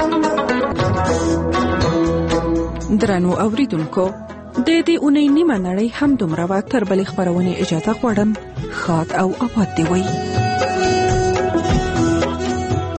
درنو اوریدونکو د دې اونۍ نیمه نړۍ هم دومره وه. تر بلې خپرونې اجازه غواړم. ښاد او آباد دې وي.